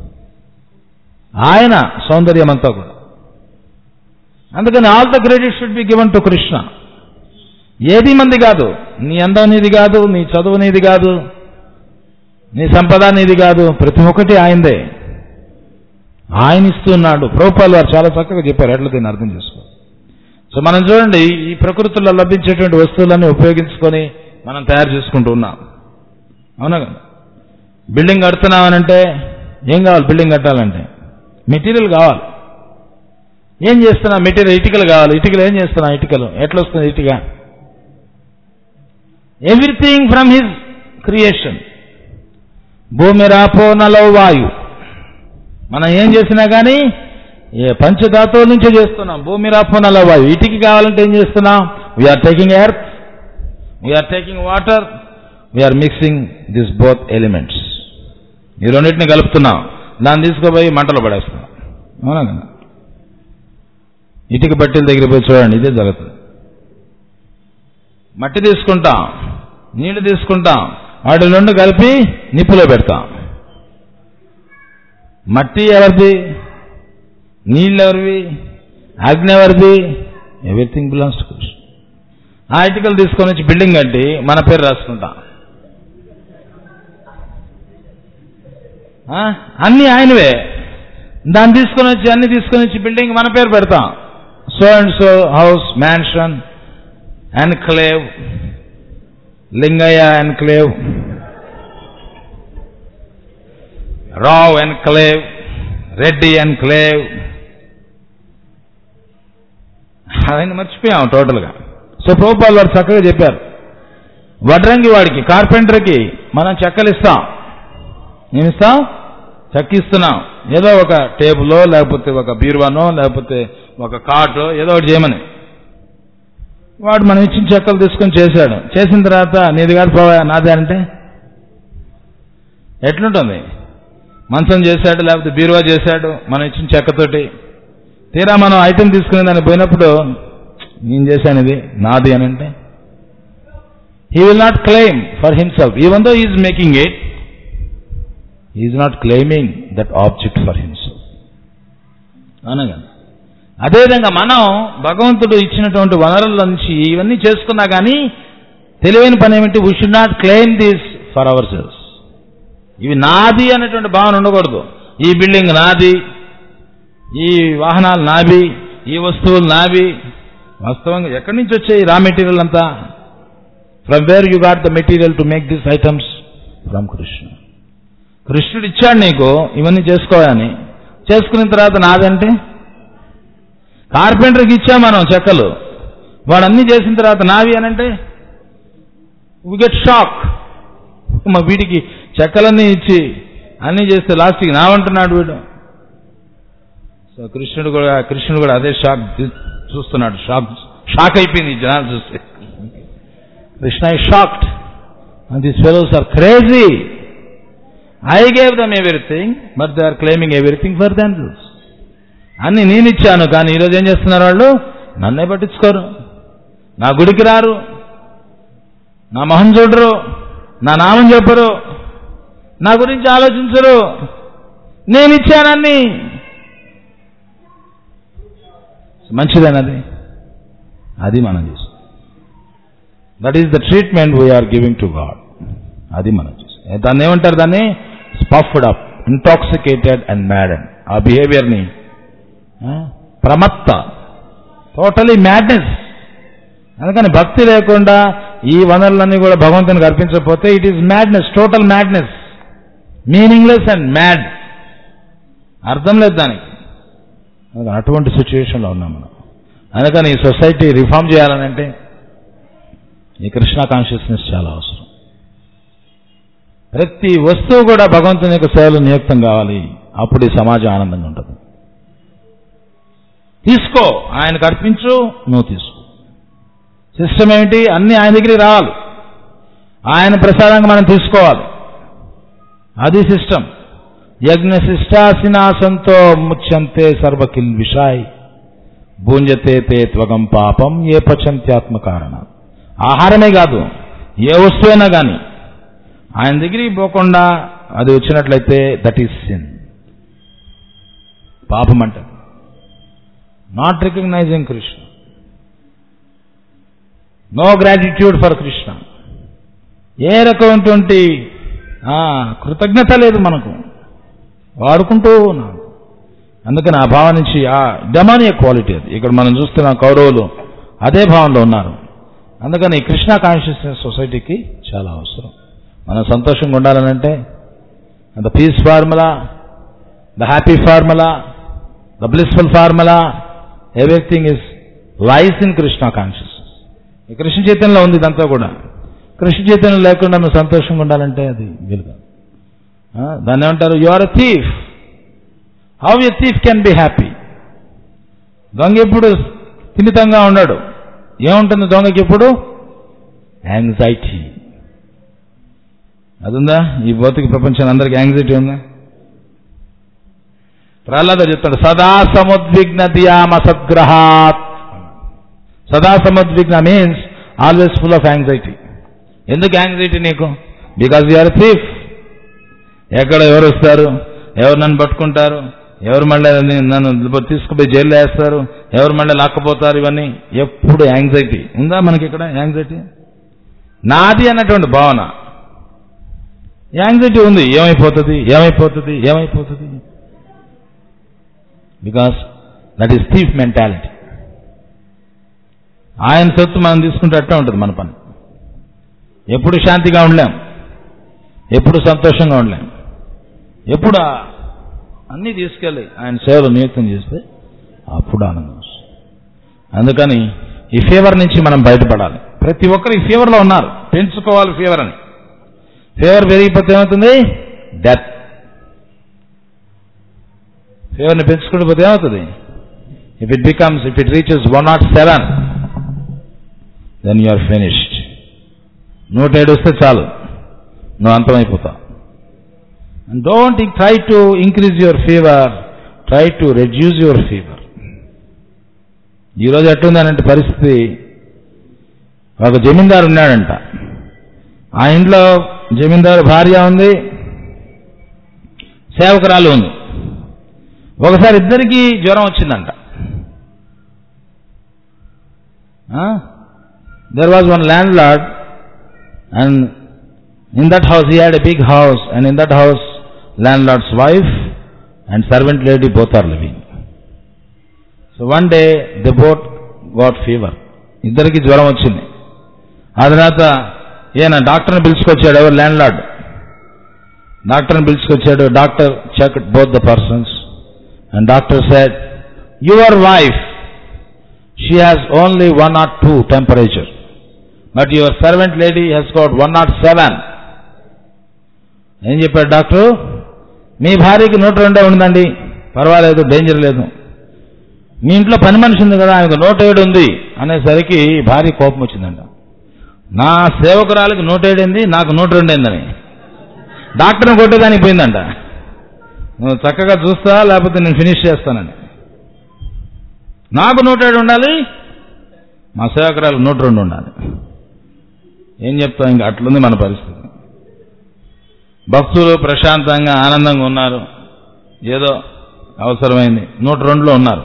A: ఆయన సౌందర్యం అంతా కూడా. అందుకని all the credit should be given to Krishna. ఏది మంది కాదు. నీ అందం నీది కాదు, నీ చదువు నీది కాదు, నీ సంపద నీది కాదు, ప్రతి ఒక్కటి ఆయనదే. ఆయన ఇస్తున్నాడు. ప్రభుపాల్ వారు చాలా చక్కగా చెప్పారు ఎట్లా దీన్ని అర్థం చేసుకో. సో మనం చూడండి, ఈ ప్రకృతిలో లభించేటువంటి వస్తువులన్నీ ఉపయోగించుకొని మనం తయారు చేసుకుంటూ ఉన్నాం. అవునా కదా? బిల్డింగ్ కడుతున్నామనంటే ఏం కావాలి? బిల్డింగ్ కట్టాలంటే మెటీరియల్ కావాలి. ఏం చేస్తున్నా? మెటీరియల్, ఇటుకలు కావాలి. ఇటుకలు ఏం చేస్తున్నా? ఇటుకలు ఎట్లా వస్తుంది? ఇటుక ఎవ్రీథింగ్ ఫ్రమ్ హిజ్ క్రియేషన్. భూమి, రాపో, నలో, వాయు. మనం ఏం చేసినా కానీ ఏ పంచధాతువుల నుంచే చేస్తున్నాం. భూమి, రాపో, నలో, వాయు. ఇటుకి కావాలంటే ఏం చేస్తున్నాం? We are taking earth, we are taking water, we are mixing this both elements. ఈ రెండింటిని కలుపుతున్నాం. దాన్ని తీసుకుపోయి మంటలో పడేస్తున్నాం. అవునా కదా? ఇటుక బట్టల దగ్గర పోయి చూడండి, ఇదే జరుగుతుంది. మట్టి తీసుకుంటాం, నీళ్లు తీసుకుంటాం, వాటి రెండు కలిపి నిప్పులో పెడతాం. మట్టి ఎవరిది? నీళ్ళు ఎవరివి? ఆజ్ఞ ఎవరిది? Everything belongs to Krishna. ఆ ఇటుకలు తీసుకొని వచ్చి బిల్డింగ్ కట్టి మన పేరు రాసుకుంటాం. అన్నీ ఆయనవే. దాన్ని తీసుకొని వచ్చి అన్ని తీసుకొని వచ్చి బిల్డింగ్ మన పేరు పెడతాం. So and so house, mansion, enclave, Lingaiah enclave, Rao enclave, Reddy enclave. ఆయన మర్చిపోయాం టోటల్గా. సో ప్రభుపాల్ వారు చక్కగా చెప్పారు, వడ్రంగి వాడికి, కార్పెంటర్కి మనం చెక్కలు ఇస్తాం. ఏమిస్తాం? చెక్కిస్తున్నాం. ఏదో ఒక టేబులో, లేకపోతే ఒక బీరువానో, లేకపోతే ఒక కాటో ఏదో ఒకటి చేయమని. వాడు మనం ఇచ్చిన చెక్కలు తీసుకొని చేశాడు. చేసిన తర్వాత నీది కాదు పోవా నాదే అంటే ఎట్లుంటుంది? మంచం చేశాడు, లేకపోతే బీరువా చేశాడు మనం ఇచ్చిన చెక్కతోటి. తీరా మనం ఐటెం తీసుకునే దాన్ని పోయినప్పుడు నేను చేశాను, ఇది నాది అని అంటే he will not claim for himself, even though he is making it, he is not claiming that object for himself. అనగా అదేవిధంగా మనం భగవంతుడు ఇచ్చినటువంటి వనరుల నుంచి ఇవన్నీ చేసుకున్నా కానీ తెలివైన పని ఏమిటి? We should not claim this for our selves. ఇవి నాది అనేటువంటి భావన ఉండకూడదు. ఈ బిల్డింగ్ నాది, ఈ వాహనాలు నావి, ఈ వస్తువులు నావి. వాస్తవంగా ఎక్కడి నుంచి వచ్చాయి రా మెటీరియల్ అంతా? From where you got the material to make this items? From Krishna. కృష్ణుడు ఇచ్చాడు నీకు ఇవన్నీ చేసుకోవాలని. చేసుకున్న తర్వాత నాదంటే కార్పెంటర్కి ఇచ్చా మనం చెక్కలు, వాడు అన్నీ చేసిన తర్వాత నావి అని అంటే వి గెట్ షాక్. మా వీడికి చెక్కలన్నీ ఇచ్చి అన్నీ చేస్తే లాస్ట్కి నావంటున్నాడు వీడు. సో కృష్ణుడు కూడా కృష్ణుడు కూడా అదే షాక్ చూస్తున్నాడు. షాక్ షాక్ అయిపోయింది జనాలు చూస్తే. Krishna is shocked. And these fellows are crazy. I gave them everything, but they are claiming everything for themselves. అన్ని నేను ఇచ్చాను, కానీ ఈరోజు ఏం చేస్తున్నారు వాళ్ళు? నన్నే పట్టించుకోరు, నా గుడికి రారు, నా మొహం చూడరు, నా నామం చెప్పరు, నా గురించి ఆలోచించరు. నేను ఇచ్చానన్ని. మంచిదేనది, అది మనం చేస్తాం. That is the treatment we are giving to God. అది మనం చేస్తాం. దాన్ని ఏమంటారు? దాన్ని puffed up, intoxicated and madden. ఆ బిహేవియర్ని ప్రమత్త, టోటలీ మ్యాడ్నెస్. అందుకని భక్తి లేకుండా ఈ వనరులన్నీ కూడా భగవంతునికి అర్పించకపోతే it is madness, total madness, meaningless and mad. అర్థం లేదు దానికి. అటువంటి సిచ్యువేషన్లో ఉన్నాం మనం. అందుకని ఈ సొసైటీ రిఫార్మ్ చేయాలని అంటే ఈ కృష్ణ కాన్షియస్నెస్ చాలా అవసరం. ప్రతి వస్తువు కూడా భగవంతుని యొక్క సేవలు నియుక్తం కావాలి. అప్పుడు ఈ సమాజం ఆనందంగా ఉంటుంది. తీసుకో, ఆయనకు అర్పించు, నువ్వు తీసుకో. సిస్టమ్ ఏమిటి? అన్నీ ఆయన దగ్గరికి రావాలి, ఆయన ప్రసాదంగా మనం తీసుకోవాలి. అది సిస్టమ్. యజ్ఞ శిష్టాసినాసంతో ముచ్యంతే సర్వకిల్ విషాయ్ భూంజతే తే త్వగం పాపం ఏ పచంత్యాత్మ కారణ. ఆహారమే కాదు, ఏ వస్తువైనా కానీ ఆయన దగ్గరికి పోకుండా అది వచ్చినట్లయితే దట్ ఈస్ సిన్, పాపం అంటారు. Not recognising Krishna, no gratitude for Krishna. ఏ రకమైనటువంటి కృతజ్ఞత లేదు మనకు, వాడుకుంటూ ఉన్నాం. అందుకని ఆ భావం నుంచి ఆ డెమానియక్ క్వాలిటీ అది. ఇక్కడ మనం చూస్తున్న కౌరవులు అదే భావంలో ఉన్నారు. అందుకని కృష్ణ కాన్షియస్నెస్ సొసైటీకి చాలా అవసరం. మనం సంతోషంగా ఉండాలనంటే the peace formula, the happy formula, the blissful formula, everything is lies in Krishna consciousness. ఈ కృష్ణ చైతన్యంలో ఉంది ఇదంతా కూడా. కృష్ణ చైతన్యం లేకుండా నువ్వు సంతోషంగా ఉండాలంటే అది వీలుగా. దాన్ని ఏమంటారు? You are a thief. How a thief can be happy? దొంగ ఎప్పుడు స్థిమితంగా ఉన్నాడు. ఏముంటుంది దొంగకి ఎప్పుడు? యాంగ్జైటీ. అది ఉందా ఈ భౌతిక ప్రపంచాన్ని? అందరికీ యాంగ్జైటీ ఉందా? ప్రహ్లాద చెప్తాడు, సదా సముద్విగ్న దియామ సద్గ్రహాత్. సదా సముద్విగ్న means always full of anxiety. ఎందుకు యాంగ్జైటీ నీకు? Because you are thief. ఎక్కడ ఎవరు వస్తారు, ఎవరు నన్ను పట్టుకుంటారు, ఎవరు మళ్ళీ నన్ను తీసుకుపోయి జైల్లో వేస్తారు, ఎవరు మళ్ళీ లాక్కపోతారు, ఇవన్నీ ఎప్పుడు యాంగ్జైటీ ఉందా మనకి ఇక్కడ? యాంగ్జైటీ నాది అన్నటువంటి భావన, యాంగ్జైటీ ఉంది. ఏమైపోతుంది ఏమైపోతుంది ఏమైపోతుంది because that is thief mentality. ఆయన సొత్తు మనం తీసుకుంటే అట్టే ఉంటుంది మన పని. ఎప్పుడు శాంతిగా ఉండలేం, ఎప్పుడు సంతోషంగా ఉండలేం. ఎప్పుడు అన్నీ తీసుకెళ్ళి ఆయన సేవలు నియుక్తం చేస్తే అప్పుడు ఆనందం వస్తుంది. అందుకని ఈ ఫీవర్ నుంచి మనం బయటపడాలి. ప్రతి ఒక్కరు ఈ ఫీవర్లో ఉన్నారు, పెంచుకోవాలి ఫీవర్ అని. ఫీవర్ పెరిగిపోతే ఏమవుతుంది? డెత్. ఫీవర్ని పెంచుకుంటూ పోతే ఏమవుతుంది? If it becomes if it reaches one nought seven then you are finished. నూట ఏడు వస్తే చాలు, నువ్వు అంతమైపోతావు. And don't try to increase your fever, try to reduce your fever. ఈరోజు ఎట్లుందనంటే పరిస్థితి, ఒక జమీందారు ఉన్నాడంట. ఆ ఇంట్లో జమీందారు భార్య ఉంది, సేవకురాలు ఉంది. ఒకసారి ఇద్దరికి జ్వరం వచ్చిందంట. There was one landlord and in that house he had a big house, and in that house landlord's wife and servant lady both are living. So one day they both got fever. ఇద్దరికి జ్వరం వచ్చింది. ఆ తర్వాత ఈయన డాక్టర్ని పిలుచుకొచ్చాడు. ఎవరు? Landlord. డాక్టర్ని పిలుచుకొచ్చాడు. Doctor checked both the persons and doctor said, your wife, she has only one or two temperature, but your servant lady has got one or seven. ఏం చెప్పాడు డాక్టర్? మీ భార్యకి నూట రెండే ఉందండి, పర్వాలేదు, డేంజర్ లేదు. మీ ఇంట్లో పని మనిషి ఉంది కదా, ఆమెకు నూట ఏడు ఉంది అనేసరికి భార్య కోపం వచ్చిందంట. నా సేవకురాలకి నూట ఏడైంది, నాకు నూట రెండు అయిందని డాక్టర్ని కొట్టేదానికి పోయిందంట. నువ్వు చక్కగా చూస్తా, లేకపోతే నేను ఫినిష్ చేస్తానని. నాకు నూట ఏడు ఉండాలి, మా సేవకురాలకు నూట రెండు ఉండాలి. ఏం చెప్తాం? ఇంకా అట్లుంది మన పరిస్థితి. భక్తులు ప్రశాంతంగా ఆనందంగా ఉన్నారు, ఏదో అవసరమైంది నూట రెండులో ఉన్నారు.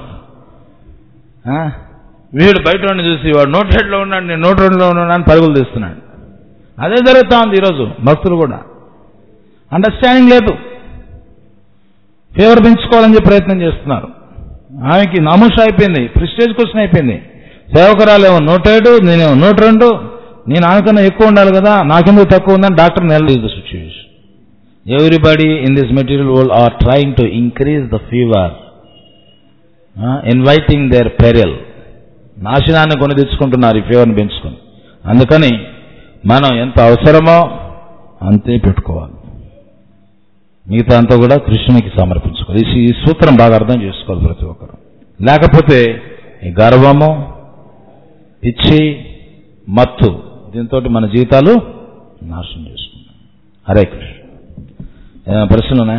A: వీడు బయట వాడిని చూసి వాడు నూట ఏడులో ఉన్నాడు, నేను నూట రెండులో ఉన్నాను అని పరుగులు తీస్తున్నాడు. అదే జరుగుతూ ఉంది ఈరోజు. భక్తులు కూడా అండర్స్టాండింగ్ లేదు, ఫేవర్ పెంచుకోవాలని చెప్పి ప్రయత్నం చేస్తున్నారు. ఆమెకి నామూష అయిపోయింది, ప్రిస్టేజ్ క్వశ్చన్ అయిపోయింది. సేవకురాలేమో నూట ఏడు, నేనేమో నూట రెండు, నేను ఆమెకన్నా ఎక్కువ ఉండాలి కదా, నాకెందుకు తక్కువ ఉందని డాక్టర్ నెల the situation. Everybody in this material world are trying to increase the fever, inviting their peril. నాశనాన్ని కొని తెచ్చుకుంటున్నారు ఈ ఫీవర్ని పెంచుకొని. అందుకని మనం ఎంత అవసరమో అంతే పెట్టుకోవాలి, మిగతా అంతా కూడా కృష్ణునికి సమర్పించుకోవాలి. ఈ సూత్రం బాగా అర్థం చేసుకోవాలి ప్రతి ఒక్కరు. లేకపోతే ఈ గర్వము, పిచ్చి, మత్తు, దీంతో మన జీవితాలు నాశనం చేసుకుంటాం. హరే కృష్ణ. ఏమైనా ప్రశ్నలు ఉన్నాయా?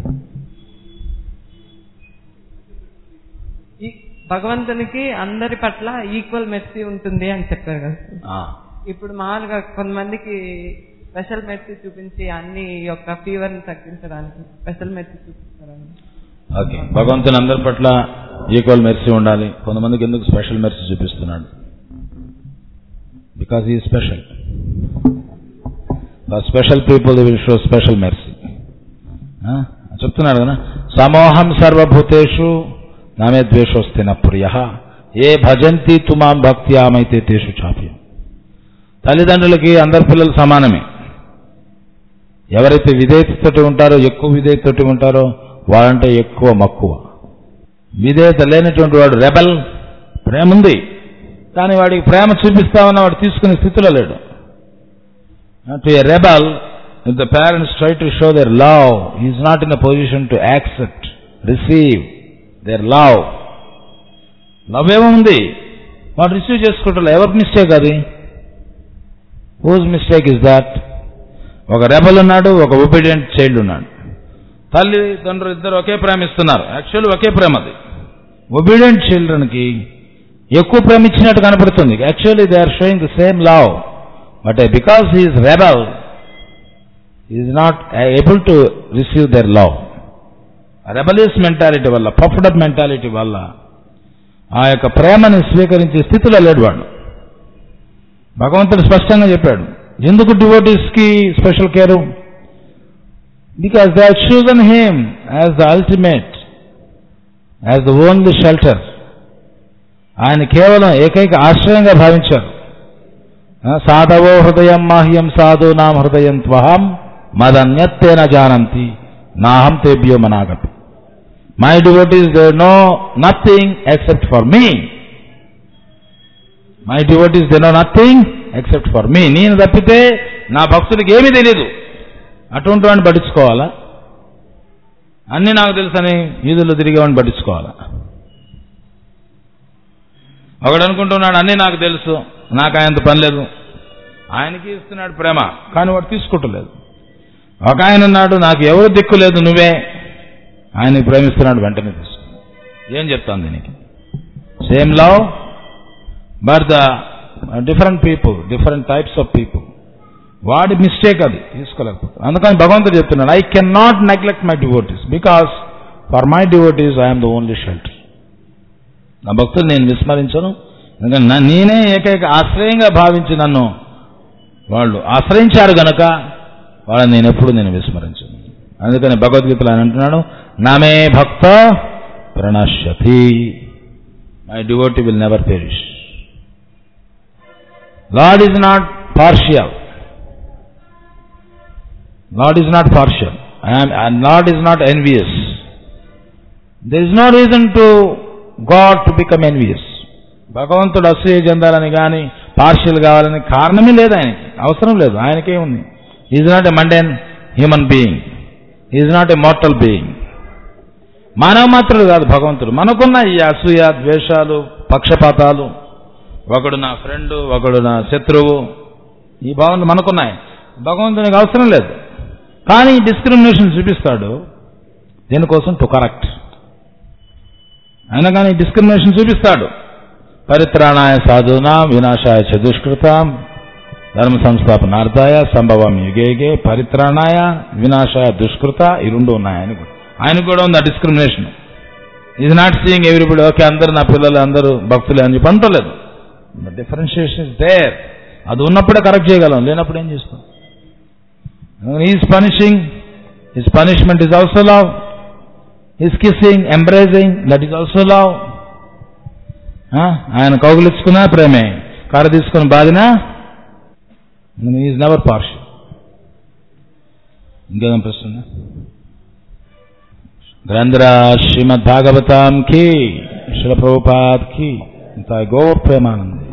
B: భగవంతునికి అందరి పట్ల ఈక్వల్ మెర్సీ ఉంటుంది అని చెప్పారు కదా. ఇప్పుడు మామూలుగా కొంతమందికి స్పెషల్ మెర్సీ చూపించి అన్ని యొక్క ఫీవర్ ని తగ్గించడానికి స్పెషల్ మెర్సీ చూపిస్తారని.
A: ఓకే, భగవంతుని అందరి పట్ల ఈక్వల్ మెర్సీ ఉండాలి. కొంతమందికి ఎందుకు స్పెషల్ మెర్సీ చూపిస్తున్నాడు? బికాస్ ఈ special. Special people will show special mercy. చెప్తున్నాడు కదా, సమోహం సర్వభూతేషు నామే ద్వేషోస్తే న ప్రియ ఏ భజంతి తుమాం భక్త్యామైతే తేషు చాప్యం. తల్లిదండ్రులకి అందరి పిల్లలు సమానమే. ఎవరైతే విధేయతతోటి ఉంటారో, ఎక్కువ విధేయతతోటి ఉంటారో వాళ్ళంటే ఎక్కువ మక్కువ. విధేయత లేనటువంటి వాడు రెబల్. ప్రేమ ఉంది కానీ వాడికి ప్రేమ చూపిస్తామన్న వాడు తీసుకునే స్థితిలో లేడు. To a rebel, if the parents try to show their love, he is not in a position to accept, receive their love. Love ఏముంది, వాడు రిసీవ్ చేసుకుంటారు. ఎవరి మిస్టేక్ అది? Whose mistake is that? ఒక రెబల్ ఉన్నాడు, ఒక ఒబీడియంట్ చైల్డ్ ఉన్నాడు. తల్లి తండ్రులు ఇద్దరు ఒకే ప్రేమ ఇస్తున్నారు. యాక్చువల్లీ ఒకే ప్రేమ అది. ఒబీడియంట్ చిల్డ్రన్కి ఎక్కువ ప్రేమ ఇచ్చినట్టు కనపడుతుంది. Actually they are showing the same love, but because he is rebel, he is not able to receive their love. Rebellious mentality వల్ల, పఫ్డప్ మెంటాలిటీ వల్ల ఆ యొక్క ప్రేమని స్వీకరించే స్థితిలో లేడు వాడు. భగవంతుడు స్పష్టంగా చెప్పాడు ఎందుకు డివోటీస్కి special care. Because they have chosen him as the ultimate, as the only shelter. ఆయన కేవలం ఏకైక ఆశ్రయంగా భావించారు. సాధవో హృదయం మాహ్యం సాధూనాం హృదయం త్వహం మదన్యత్తేన జానంతి నాహం తేభ్యో మనాగపి. My devotees they know nothing except for me. My devotees they know nothing except for me. నేను తప్పితే నా భక్తుడికి ఏమీ తెలియదు. అటువంటి వాడిని పట్టించుకోవాలా? అన్నీ నాకు తెలుసని వీధుల్లో తిరిగేవాడిని పట్టించుకోవాలా? ఒకడు అనుకుంటున్నాడు అన్నీ నాకు తెలుసు, నాకు ఆయనతో పని లేదు, ఆయనకి ఇస్తున్నాడు ప్రేమ కానీ వాడు తీసుకుంటలేదు. ఒక ఆయన ఉన్నాడు నాకు ఎవరు దిక్కు లేదు నువ్వే, ఆయనకి ప్రేమిస్తున్నాడు వెంటనే తీసుకున్నాడు. ఏం చెప్తాను దీనికి? Same love but the different people, different types of people. వాడి మిస్టేక్ అది, తీసుకోలేకపోతే. అందుకని భగవంతుడు చెప్తున్నాడు I can not neglect my devotees because for my devotees I'm the only shelter. నా భక్తులు నేను విస్మరించను, ఎందుకంటే నేనే ఏకైక ఆశ్రయంగా భావించి నన్ను వాళ్ళు ఆశ్రయించారు గనక వాళ్ళని నేను ఎప్పుడు నేను విస్మరించను. అందుకని భగవద్గీతలో ఆయన అంటున్నాడు నామే భక్త ప్రణశ్యతి, my devotee will never perish. Lord is not partial, lord is not partial and lord is not envious. There is no reason to God to become envious. భగవంతుడు అసూయ చెందాలని కానీ పార్షియల్ కావాలని కారణమే లేదు, ఆయనకి అవసరం లేదు. ఆయనకే ఉంది. Is not a mundane human being, is not a mortal being. మానవ మాత్రుడు కాదు భగవంతుడు. మనకున్న ఈ అసూయ, ద్వేషాలు, పక్షపాతాలు, ఒకడు నా ఫ్రెండ్, ఒకడు నా శత్రువు, ఈ భావనలు మనకున్నాయి. భగవంతునికి అవసరం లేదు. కానీ డిస్క్రిమినేషన్ చూపిస్తాడు దీనికోసం, టు కరెక్ట్. అయినా కానీ డిస్క్రిమినేషన్ చూపిస్తాడు. పరిత్రాణాయ సాధూనాం వినాశాయ చ దుష్కృతాం ధర్మ సంస్థాపనార్థాయ సంభవం యుగేగే. పరిత్రాణాయ వినాశాయ దుష్కృత, ఈ రెండు ఉన్నాయి ఆయనకు. ఆయనకు కూడా ఉంది ఆ discrimination. Is not seeing everybody, okay అందరు నా పిల్లలు అందరూ భక్తులే అని చెప్పి అంటలేదు. Differentiation is there. అది ఉన్నప్పుడే కరెక్ట్ చేయగలం, లేనప్పుడు ఏం చేస్తాం? Is punishing, his punishment is also love. Is kissing, embracing, that is also love. ఆయన కౌగులించుకున్నా ప్రేమే, కర్ర తీసుకుని బాధినా ఈజ్ నెవర్ పార్షియల్. ఇంకేదైనా ప్రశ్న? గ్రంథరా శ్రీమద్ భాగవతం కి, శిల ప్రభుపాద్ కి, గౌర ప్రేమానంద.